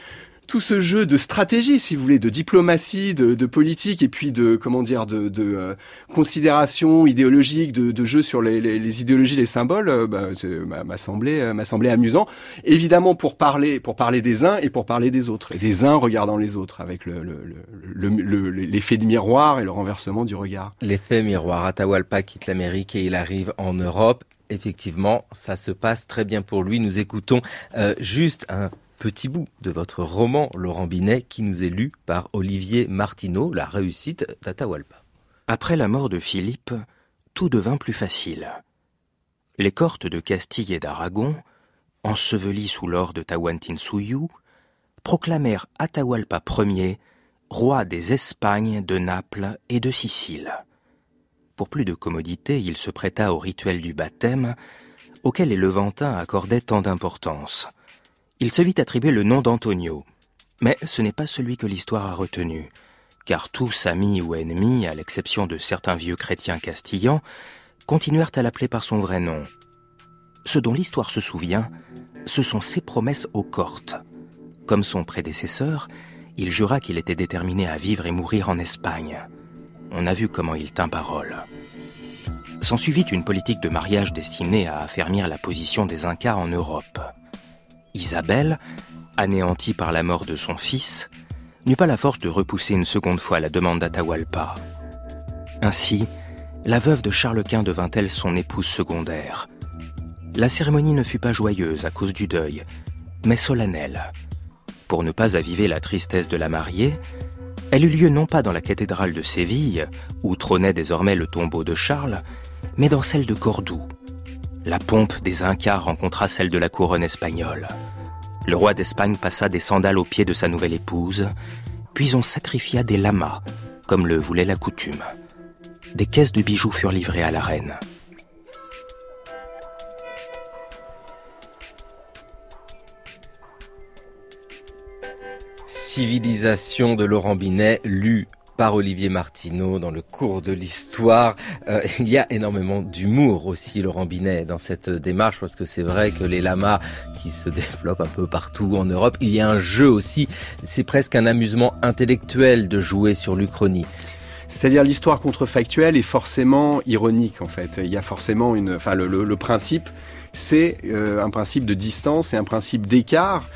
tout ce jeu de stratégie, si vous voulez, de diplomatie, de, de politique, et puis de comment dire, de, de euh, considération idéologique, de, de jeu sur les, les, les idéologies, les symboles, euh, bah, m'a, m'a semblé, euh, m'a semblé amusant. Évidemment, pour parler, pour parler des uns et pour parler des autres, et des uns regardant les autres, avec le, le, le, le, le, l'effet de miroir et le renversement du regard. L'effet miroir. Atahualpa quitte l'Amérique et il arrive en Europe. Effectivement, ça se passe très bien pour lui. Nous écoutons euh, juste un petit bout de votre roman Laurent Binet qui nous est lu par Olivier Martineau, La réussite d'Atahualpa. Après la mort de Philippe, tout devint plus facile. Les cohortes de Castille et d'Aragon, ensevelies sous l'or de Tahuantinsuyu, proclamèrent Atahualpa Ier, roi des Espagnes, de Naples et de Sicile. Pour plus de commodité, il se prêta au rituel du baptême, auquel les Levantins accordaient tant d'importance. Il se vit attribuer le nom d'Antonio, mais ce n'est pas celui que l'histoire a retenu, car tous, amis ou ennemis, à l'exception de certains vieux chrétiens castillans, continuèrent à l'appeler par son vrai nom. Ce dont l'histoire se souvient, ce sont ses promesses aux cohortes. Comme son prédécesseur, il jura qu'il était déterminé à vivre et mourir en Espagne. On a vu comment il tint parole. S'ensuivit une politique de mariage destinée à affermir la position des Incas en Europe. Isabelle, anéantie par la mort de son fils, n'eut pas la force de repousser une seconde fois la demande d'Atahualpa. Ainsi, la veuve de Charles Quint devint-elle son épouse secondaire. La cérémonie ne fut pas joyeuse à cause du deuil, mais solennelle. Pour ne pas aviver la tristesse de la mariée, elle eut lieu non pas dans la cathédrale de Séville, où trônait désormais le tombeau de Charles, mais dans celle de Cordoue. La pompe des Incas rencontra celle de la couronne espagnole. Le roi d'Espagne passa des sandales aux pieds de sa nouvelle épouse, puis on sacrifia des lamas, comme le voulait la coutume. Des caisses de bijoux furent livrées à la reine. Civilisation de Laurent Binet, lu par Olivier Martineau dans le cours de l'histoire. Euh, il y a énormément d'humour aussi, Laurent Binet, dans cette démarche, parce que c'est vrai que les lamas qui se développent un peu partout en Europe, il y a un jeu aussi, c'est presque un amusement intellectuel de jouer sur l'Uchronie. C'est-à-dire l'histoire contrefactuelle est forcément ironique en fait. Il y a forcément une, enfin le, le, le principe, c'est euh, un principe de distance et un principe d'écart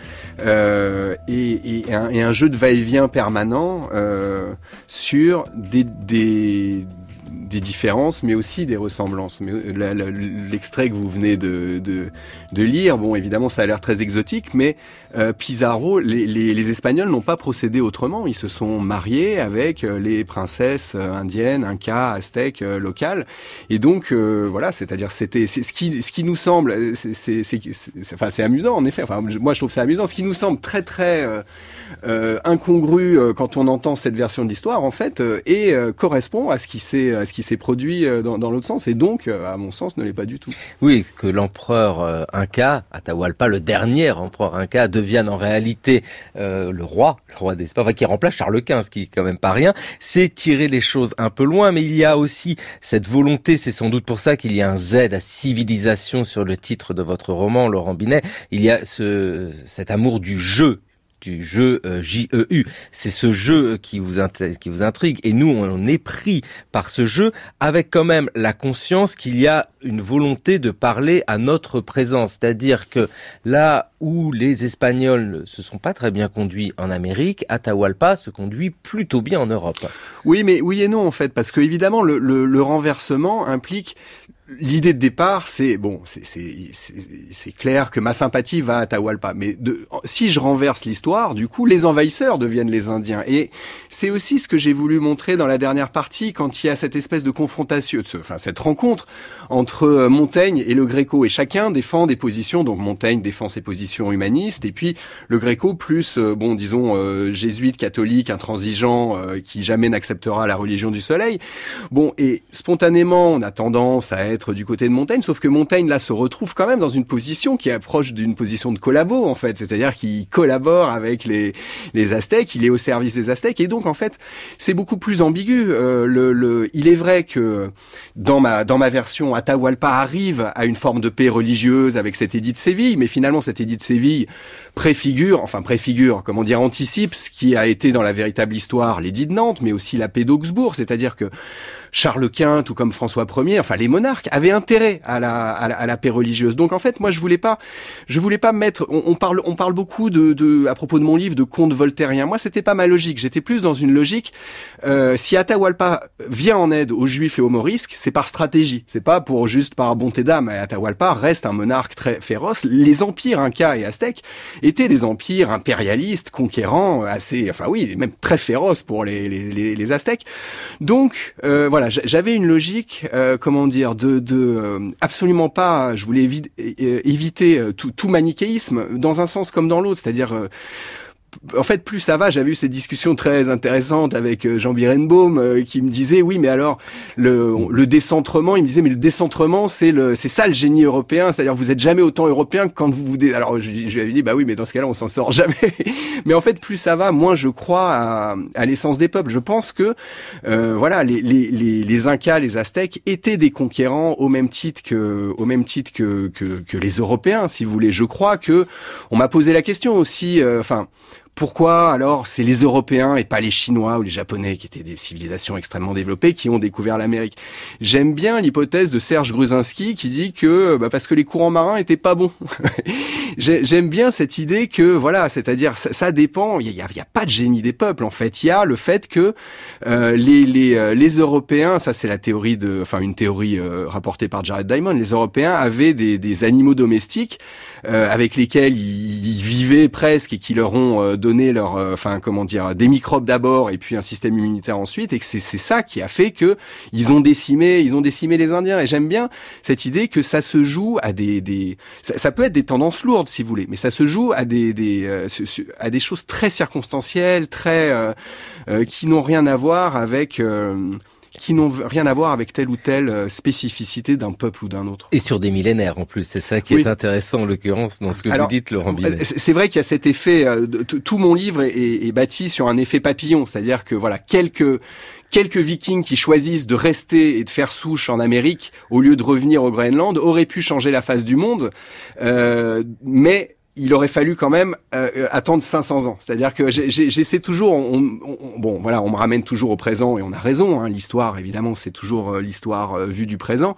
euh, et, et, un, et un jeu de va-et-vient permanent euh, sur des, des des différences, mais aussi des ressemblances. Mais la, la, l'extrait que vous venez de, de, de lire, bon, évidemment, ça a l'air très exotique, mais euh, Pizarro, les, les, les Espagnols n'ont pas procédé autrement. Ils se sont mariés avec les princesses indiennes, incas, aztèques, euh, locales, et donc euh, voilà, c'est-à-dire c'était, c'est ce qui, ce qui nous semble, c'est, c'est, c'est, c'est, enfin, c'est amusant en effet. Enfin, moi, je trouve ça amusant. Ce qui nous semble très, très euh, euh, incongru euh, quand on entend cette version de l'histoire, en fait, euh, et euh, correspond à ce qui s'est, à ce qui s'est produit dans, dans l'autre sens, et donc, à mon sens, ne l'est pas du tout. Oui, que l'empereur euh, Inca, Atahualpa, le dernier empereur Inca, devienne en réalité euh, le roi, le roi d'Espagne, enfin, qui remplace Charles Quint, ce qui est quand même pas rien, c'est tirer les choses un peu loin, mais il y a aussi cette volonté, c'est sans doute pour ça qu'il y a un Z à civilisation sur le titre de votre roman, Laurent Binet, il y a ce, cet amour du jeu, du jeu euh, J E U. C'est ce jeu qui vous, int- qui vous intrigue. Et nous, on est pris par ce jeu avec quand même la conscience qu'il y a une volonté de parler à notre présence. C'est-à-dire que là où les Espagnols ne se sont pas très bien conduits en Amérique, Atahualpa se conduit plutôt bien en Europe. Oui, mais oui et non, en fait. Parce que évidemment, le, le, le renversement implique... L'idée de départ, c'est bon, c'est, c'est, c'est, c'est clair que ma sympathie va à Atahualpa. Mais de, si je renverse l'histoire, du coup, les envahisseurs deviennent les Indiens. Et c'est aussi ce que j'ai voulu montrer dans la dernière partie, quand il y a cette espèce de confrontation, enfin cette rencontre entre Montaigne et le Gréco. Et chacun défend des positions. Donc Montaigne défend ses positions humanistes, et puis le Gréco plus, euh, bon, disons, euh, jésuite, catholique, intransigeant, euh, qui jamais n'acceptera la religion du soleil. Bon, et spontanément, on a tendance à être être du côté de Montaigne, sauf que Montaigne là se retrouve quand même dans une position qui est proche d'une position de collabo en fait, c'est-à-dire qu'il collabore avec les les Aztèques, il est au service des Aztèques, et donc en fait c'est beaucoup plus ambigu. Euh, le, le, il est vrai que dans ma dans ma version, Atahualpa arrive à une forme de paix religieuse avec cet édit de Séville, mais finalement cet édit de Séville préfigure, enfin préfigure, comment dire, anticipe ce qui a été dans la véritable histoire l'édit de Nantes, mais aussi la paix d'Augsbourg, c'est-à-dire que Charles Quint, tout comme François Ier, enfin les monarques avaient intérêt à la, à la, à la paix religieuse. Donc en fait, moi je voulais pas, je voulais pas mettre. On, on parle, on parle beaucoup de, de, à propos de mon livre, de contes voltairiens. Moi, c'était pas ma logique. J'étais plus dans une logique. Euh, si Atahualpa vient en aide aux Juifs et aux Morisques, c'est par stratégie. C'est pas pour juste par bonté d'âme. Atahualpa reste un monarque très féroce. Les empires Inca et Aztèques étaient des empires impérialistes, conquérants, assez, enfin oui, même très féroces pour les les, les, les Aztèques. Donc euh, voilà. Voilà, j'avais une logique, euh, comment dire, de, de euh, absolument pas. Je voulais évi- éviter tout, tout manichéisme dans un sens comme dans l'autre, c'est-à-dire. Euh, En fait, plus ça va, j'avais eu cette discussion très intéressante avec Jean Birenbaum euh, qui me disait oui, mais alors le, le décentrement, il me disait mais le décentrement c'est le c'est ça le génie européen, c'est-à-dire vous êtes jamais autant européen que quand vous vous dé... alors je, je lui avais dit bah oui, mais dans ce cas-là on s'en sort jamais. Mais en fait, plus ça va, moins je crois à, à l'essence des peuples. Je pense que euh, voilà, les, les les les Incas, les Aztèques étaient des conquérants au même titre que au même titre que que, que les Européens, si vous voulez. Je crois que on m'a posé la question aussi, enfin. Euh, Pourquoi alors c'est les Européens et pas les Chinois ou les Japonais qui étaient des civilisations extrêmement développées qui ont découvert l'Amérique? J'aime bien l'hypothèse de Serge Gruzinski qui dit que bah, parce que les courants marins étaient pas bons. J'aime bien cette idée que voilà, c'est-à-dire ça, ça dépend. Il y a, il y a pas de génie des peuples en fait. Il y a le fait que euh, les les euh, les Européens, ça c'est la théorie de, enfin une théorie euh, rapportée par Jared Diamond. Les Européens avaient des des animaux domestiques euh, avec lesquels ils, ils vivaient presque et qui leur ont euh, donné leur, euh, enfin comment dire, des microbes d'abord et puis un système immunitaire ensuite, et que c'est c'est ça qui a fait que ils ont décimé, ils ont décimé les Indiens. Et j'aime bien cette idée que ça se joue à des des, ça, ça peut être des tendances lourdes si vous voulez, mais ça se joue à des des euh, à des choses très circonstancielles, très euh, euh, qui n'ont rien à voir avec euh, qui n'ont rien à voir avec telle ou telle spécificité d'un peuple ou d'un autre. Et sur des millénaires en plus, c'est ça qui oui. est intéressant en l'occurrence dans ce que Alors, vous dites, Laurent Binet. C'est vrai qu'il y a cet effet, euh, de, tout mon livre est, est, est bâti sur un effet papillon, c'est-à-dire que voilà, quelques quelques Vikings qui choisissent de rester et de faire souche en Amérique au lieu de revenir au Groenland auraient pu changer la face du monde, euh, mais il aurait fallu quand même euh, attendre cinq cents ans. C'est-à-dire que j'essaie toujours, on, on, bon voilà, on me ramène toujours au présent et on a raison. Hein, l'histoire, évidemment, c'est toujours euh, l'histoire euh, vue du présent.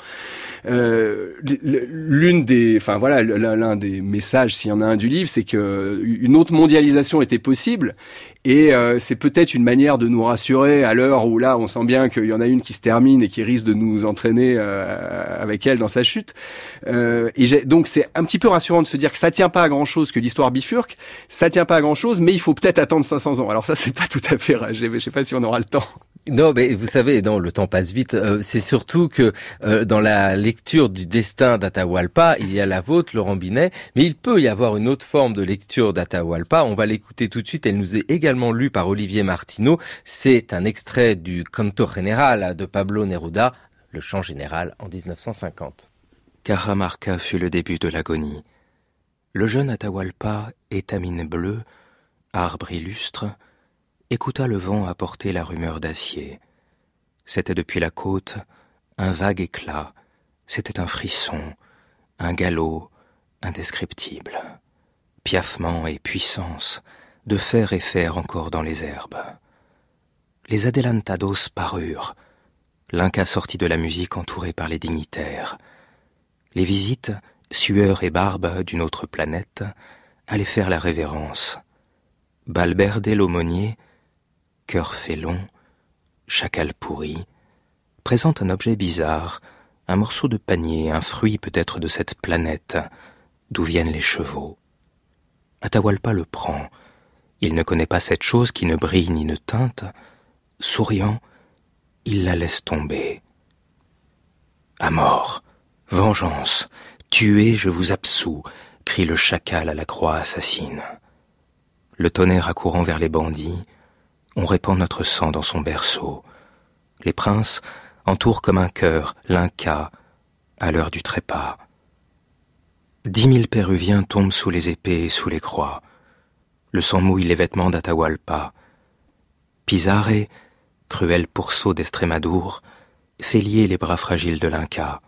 Euh, l'une des, enfin voilà, l'un des messages, s'il y en a un du livre, c'est que une autre mondialisation était possible. Et euh, c'est peut-être une manière de nous rassurer à l'heure où là on sent bien qu'il y en a une qui se termine et qui risque de nous entraîner euh, avec elle dans sa chute. Euh, et donc c'est un petit peu rassurant de se dire que ça tient pas à grand chose, que l'histoire bifurque, ça tient pas à grand chose, mais il faut peut-être attendre cinq cents ans. Alors ça c'est pas tout à fait ragé, mais je sais pas si on aura le temps. Non, mais vous savez, non, le temps passe vite. Euh, c'est surtout que euh, dans la lecture du destin d'Atahualpa, il y a la vôtre, Laurent Binet, mais il peut y avoir une autre forme de lecture d'Atahualpa. On va l'écouter tout de suite. Elle nous est également lue par Olivier Martineau. C'est un extrait du Canto General de Pablo Neruda, le chant général en dix-neuf cent cinquante. Cajamarca fut le début de l'agonie. Le jeune Atahualpa, étamine bleue, arbre illustre, écouta le vent apporter la rumeur d'acier. C'était depuis la côte un vague éclat, c'était un frisson, un galop indescriptible. Piaffement et puissance, de fer et fer encore dans les herbes. Les adelantados parurent, l'Inca sortit de la musique entouré par les dignitaires. Les visites, sueur et barbe d'une autre planète, allaient faire la révérence. Balberde l'aumônier, cœur félon, chacal pourri, présente un objet bizarre, un morceau de panier, un fruit peut-être de cette planète, d'où viennent les chevaux. Atahualpa le prend. Il ne connaît pas cette chose qui ne brille ni ne teinte. Souriant, il la laisse tomber. À mort, vengeance, tuez, je vous absous, crie le chacal à la croix assassine. Le tonnerre accourant vers les bandits, on répand notre sang dans son berceau. Les princes entourent comme un cœur l'Inca, à l'heure du trépas. Dix mille Péruviens tombent sous les épées et sous les croix. Le sang mouille les vêtements d'Atahualpa. Pizarre, cruel pourceau d'Estrémadour, fait lier les bras fragiles de l'Inca.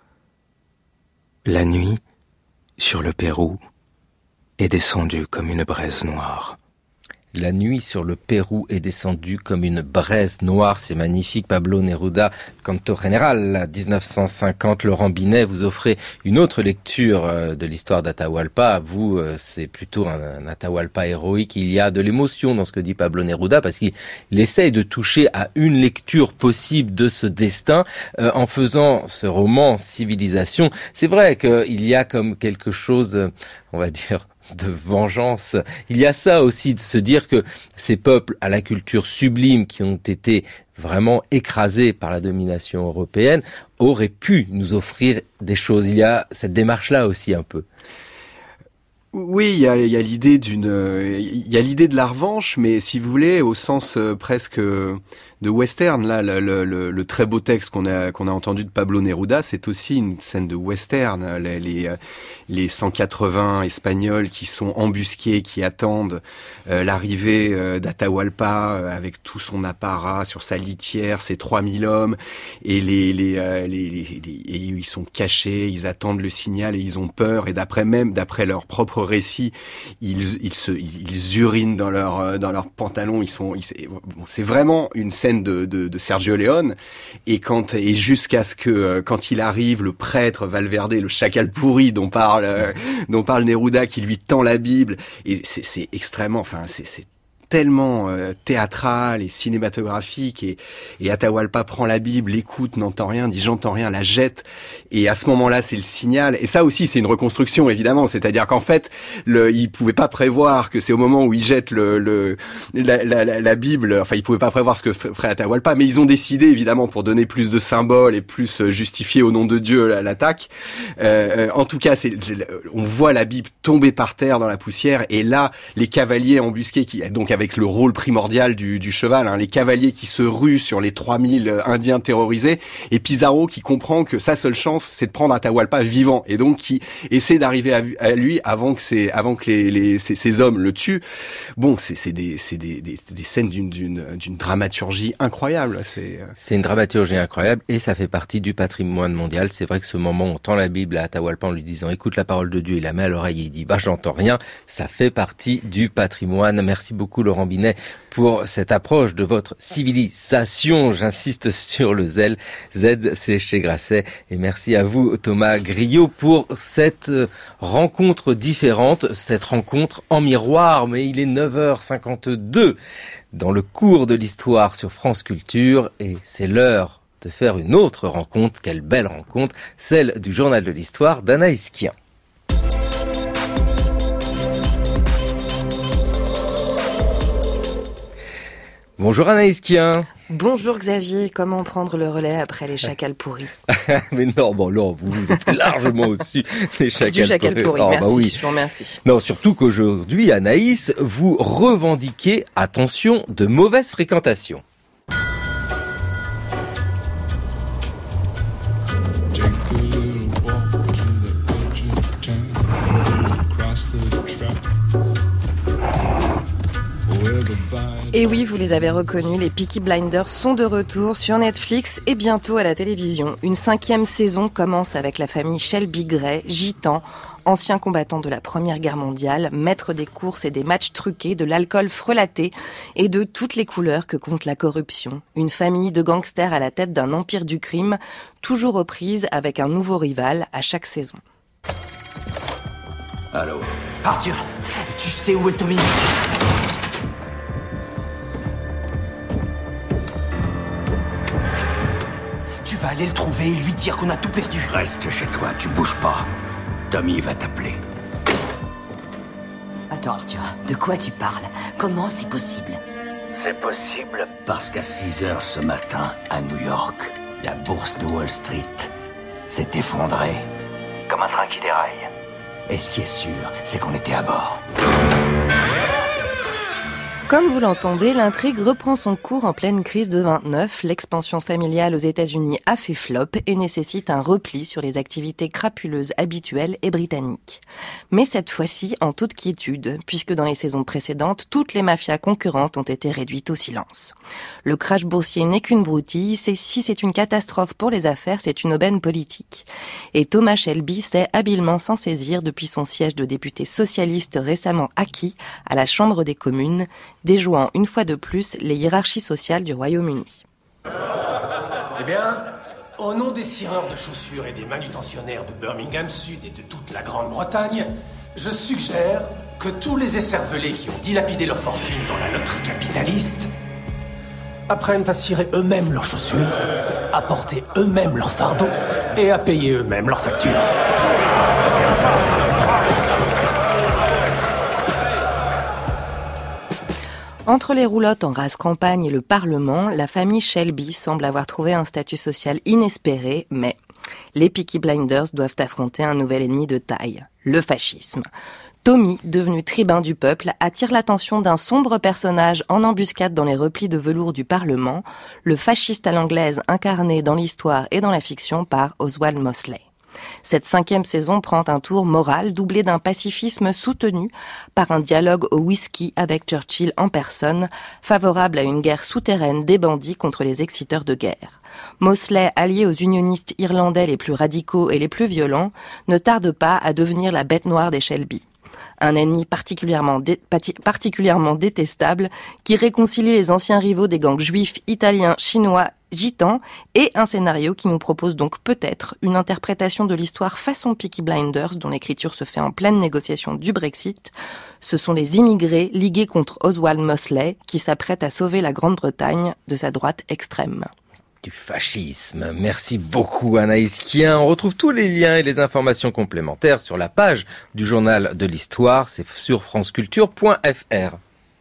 La nuit, sur le Pérou, est descendue comme une braise noire. La nuit sur le Pérou est descendue comme une braise noire. C'est magnifique. Pablo Neruda, Canto General, dix-neuf cent cinquante. Laurent Binet, vous offrez une autre lecture de l'histoire d'Atahualpa. Vous, c'est plutôt un, un Atahualpa héroïque. Il y a de l'émotion dans ce que dit Pablo Neruda parce qu'il essaye de toucher à une lecture possible de ce destin euh, en faisant ce roman Civilisation. C'est vrai qu'il y a comme quelque chose, on va dire, de vengeance. Il y a ça aussi, de se dire que ces peuples à la culture sublime qui ont été vraiment écrasés par la domination européenne auraient pu nous offrir des choses. Il y a cette démarche-là aussi un peu. Oui, il y a, il y a l'idée d'une, il y a l'idée de la revanche, mais si vous voulez, au sens euh, presque de western. Là, le, le, le, le très beau texte qu'on a qu'on a entendu de Pablo Neruda, c'est aussi une scène de western. Les, les, les cent quatre-vingts Espagnols qui sont embusqués, qui attendent euh, l'arrivée euh, d'Atahualpa euh, avec tout son apparat sur sa litière, ses trois mille hommes, et les les, euh, les, les, les et ils sont cachés, ils attendent le signal et ils ont peur. Et d'après même, d'après leur propre récit, ils ils se ils urinent dans leur dans leurs pantalons. Ils sont ils, bon, c'est vraiment une scène De, de, de Sergio Leone, et quand et jusqu'à ce que quand il arrive, le prêtre Valverde, le chacal pourri dont parle euh, dont parle Neruda, qui lui tend la Bible, et c'est, c'est extrêmement, enfin c'est, c'est tellement euh, théâtral et cinématographique, et, et Atahualpa prend la Bible, l'écoute, n'entend rien, dit j'entends rien, la jette, et à ce moment-là c'est le signal. Et ça aussi c'est une reconstruction évidemment, c'est-à-dire qu'en fait le, il pouvait pas prévoir que c'est au moment où il jette le, le la, la, la, la Bible, enfin il pouvait pas prévoir ce que ferait Atahualpa, mais ils ont décidé évidemment pour donner plus de symboles et plus justifier au nom de Dieu l'attaque. Euh, en tout cas c'est, on voit la Bible tomber par terre dans la poussière, et là les cavaliers embusqués qui donc avec avec le rôle primordial du, du cheval, hein, les cavaliers qui se ruent sur les trois mille Indiens terrorisés, et Pizarro qui comprend que sa seule chance c'est de prendre Atahualpa vivant, et donc qui essaie d'arriver à, à lui avant que ces, avant que les, les ces, ces hommes le tuent. Bon, c'est, c'est des, c'est des, des, des scènes d'une, d'une, d'une dramaturgie incroyable. C'est, c'est une dramaturgie incroyable, et ça fait partie du patrimoine mondial. C'est vrai que ce moment où on tend la Bible à Atahualpa en lui disant écoute la parole de Dieu, il la met à l'oreille et il dit bah j'entends rien, ça fait partie du patrimoine. Merci beaucoup Laurent Binet pour cette approche de votre civilisation. J'insiste sur le Z. Z, c'est chez Grasset. Et merci à vous, Thomas Griot, pour cette rencontre différente, cette rencontre en miroir. Mais il est neuf heures cinquante-deux dans le cours de l'histoire sur France Culture, et c'est l'heure de faire une autre rencontre. Quelle belle rencontre, celle du journal de l'histoire d'Anaïs Kien. Bonjour Anaïs Kien. Bonjour Xavier, comment prendre le relais après les chacals pourris? Mais non, bon, non, vous, vous êtes largement au-dessus des chacals pourris. Du chacal pourri, oh, merci, bah oui. je vous remercie. Non, surtout qu'aujourd'hui, Anaïs, vous revendiquez, attention, de mauvaise fréquentation. Et oui, vous les avez reconnus, les Peaky Blinders sont de retour sur Netflix et bientôt à la télévision. Une cinquième saison commence avec la famille Shelby Gray, gitan, ancien combattant de la Première Guerre mondiale, maître des courses et des matchs truqués, de l'alcool frelaté et de toutes les couleurs que compte la corruption. Une famille de gangsters à la tête d'un empire du crime, toujours aux prises avec un nouveau rival à chaque saison. Allô ? Arthur, tu sais où est Tommy ? Tu vas aller le trouver et lui dire qu'on a tout perdu. Reste chez toi, tu bouges pas. Tommy va t'appeler. Attends Arthur, de quoi tu parles ? Comment c'est possible ? C'est possible parce qu'à six heures ce matin, à New York, la bourse de Wall Street s'est effondrée. Comme un train qui déraille. Et ce qui est sûr, c'est qu'on était à bord. Comme vous l'entendez, l'intrigue reprend son cours en pleine crise de vingt-neuf. L'expansion familiale aux États-Unis a fait flop et nécessite un repli sur les activités crapuleuses habituelles et britanniques. Mais cette fois-ci, en toute quiétude, puisque dans les saisons précédentes, toutes les mafias concurrentes ont été réduites au silence. Le crash boursier n'est qu'une broutille, c'est, si c'est une catastrophe pour les affaires, c'est une aubaine politique. Et Thomas Shelby sait habilement s'en saisir depuis son siège de député socialiste récemment acquis à la Chambre des communes, déjouant une fois de plus les hiérarchies sociales du Royaume-Uni. Eh bien, au nom des cireurs de chaussures et des manutentionnaires de Birmingham Sud et de toute la Grande-Bretagne, je suggère que tous les écervelés qui ont dilapidé leur fortune dans la loterie capitaliste apprennent à cirer eux-mêmes leurs chaussures, à porter eux-mêmes leurs fardeaux et à payer eux-mêmes leurs factures. Entre les roulottes en rase campagne et le Parlement, la famille Shelby semble avoir trouvé un statut social inespéré, mais les Peaky Blinders doivent affronter un nouvel ennemi de taille, le fascisme. Tommy, devenu tribun du peuple, attire l'attention d'un sombre personnage en embuscade dans les replis de velours du Parlement, le fasciste à l'anglaise incarné dans l'histoire et dans la fiction par Oswald Mosley. Cette cinquième saison prend un tour moral doublé d'un pacifisme soutenu par un dialogue au whisky avec Churchill en personne, favorable à une guerre souterraine des bandits contre les exciteurs de guerre. Mosley, allié aux unionistes irlandais les plus radicaux et les plus violents, ne tarde pas à devenir la bête noire des Shelby. Un ennemi particulièrement, dé- particulièrement détestable qui réconcilie les anciens rivaux des gangs juifs, italiens, chinois, gitans, et un scénario qui nous propose donc peut-être une interprétation de l'histoire façon Peaky Blinders dont l'écriture se fait en pleine négociation du Brexit. Ce sont les immigrés ligués contre Oswald Mosley qui s'apprêtent à sauver la Grande-Bretagne de sa droite extrême. Du fascisme. Merci beaucoup Anaïs Kien. On retrouve tous les liens et les informations complémentaires sur la page du Journal de l'Histoire. C'est sur franceculture point f r.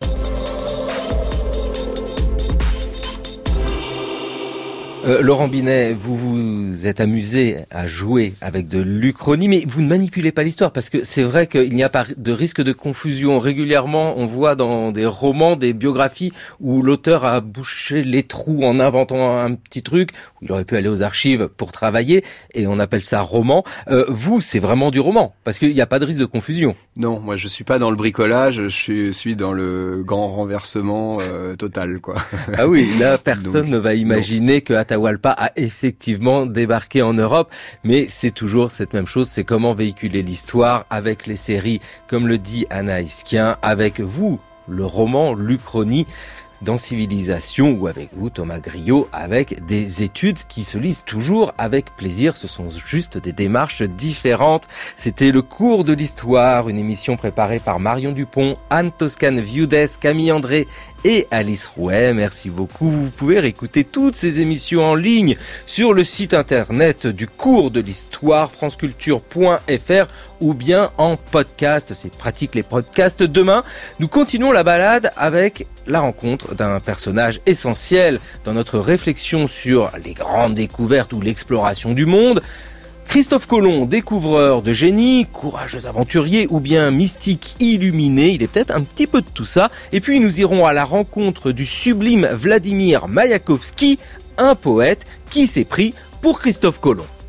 Euh, Laurent Binet, vous vous êtes amusé à jouer avec de l'Uchronie, mais vous ne manipulez pas l'histoire, parce que c'est vrai qu'il n'y a pas de risque de confusion. Régulièrement, on voit dans des romans, des biographies, où l'auteur a bouché les trous en inventant un petit truc, où il aurait pu aller aux archives pour travailler, et on appelle ça roman. Euh, vous, c'est vraiment du roman, parce qu'il n'y a pas de risque de confusion. Non, moi je suis pas dans le bricolage, je suis dans le grand renversement euh, total, quoi. Ah oui, là, personne Donc, ne va imaginer non. que Atahualpa a effectivement débarqué en Europe, mais c'est toujours cette même chose, c'est comment véhiculer l'histoire avec les séries, comme le dit Anaïs Kien, avec vous, le roman, l'Uchronie, dans Civilisation, ou avec vous, Thomas Griot, avec des études qui se lisent toujours avec plaisir. Ce sont juste des démarches différentes. C'était le cours de l'histoire, une émission préparée par Marion Dupont, Anne Toscane-Viudes, Camille André et Alice Rouet. Merci beaucoup. Vous pouvez réécouter toutes ces émissions en ligne sur le site internet du cours de l'histoire, franceculture point f r, ou bien en podcast. C'est pratique les podcasts. Demain, nous continuons la balade avec la rencontre d'un personnage essentiel dans notre réflexion sur les grandes découvertes ou l'exploration du monde. Christophe Colomb, découvreur de génie, courageux aventurier ou bien mystique illuminé, il est peut-être un petit peu de tout ça. Et puis nous irons à la rencontre du sublime Vladimir Maïakovski, un poète qui s'est pris pour Christophe Colomb.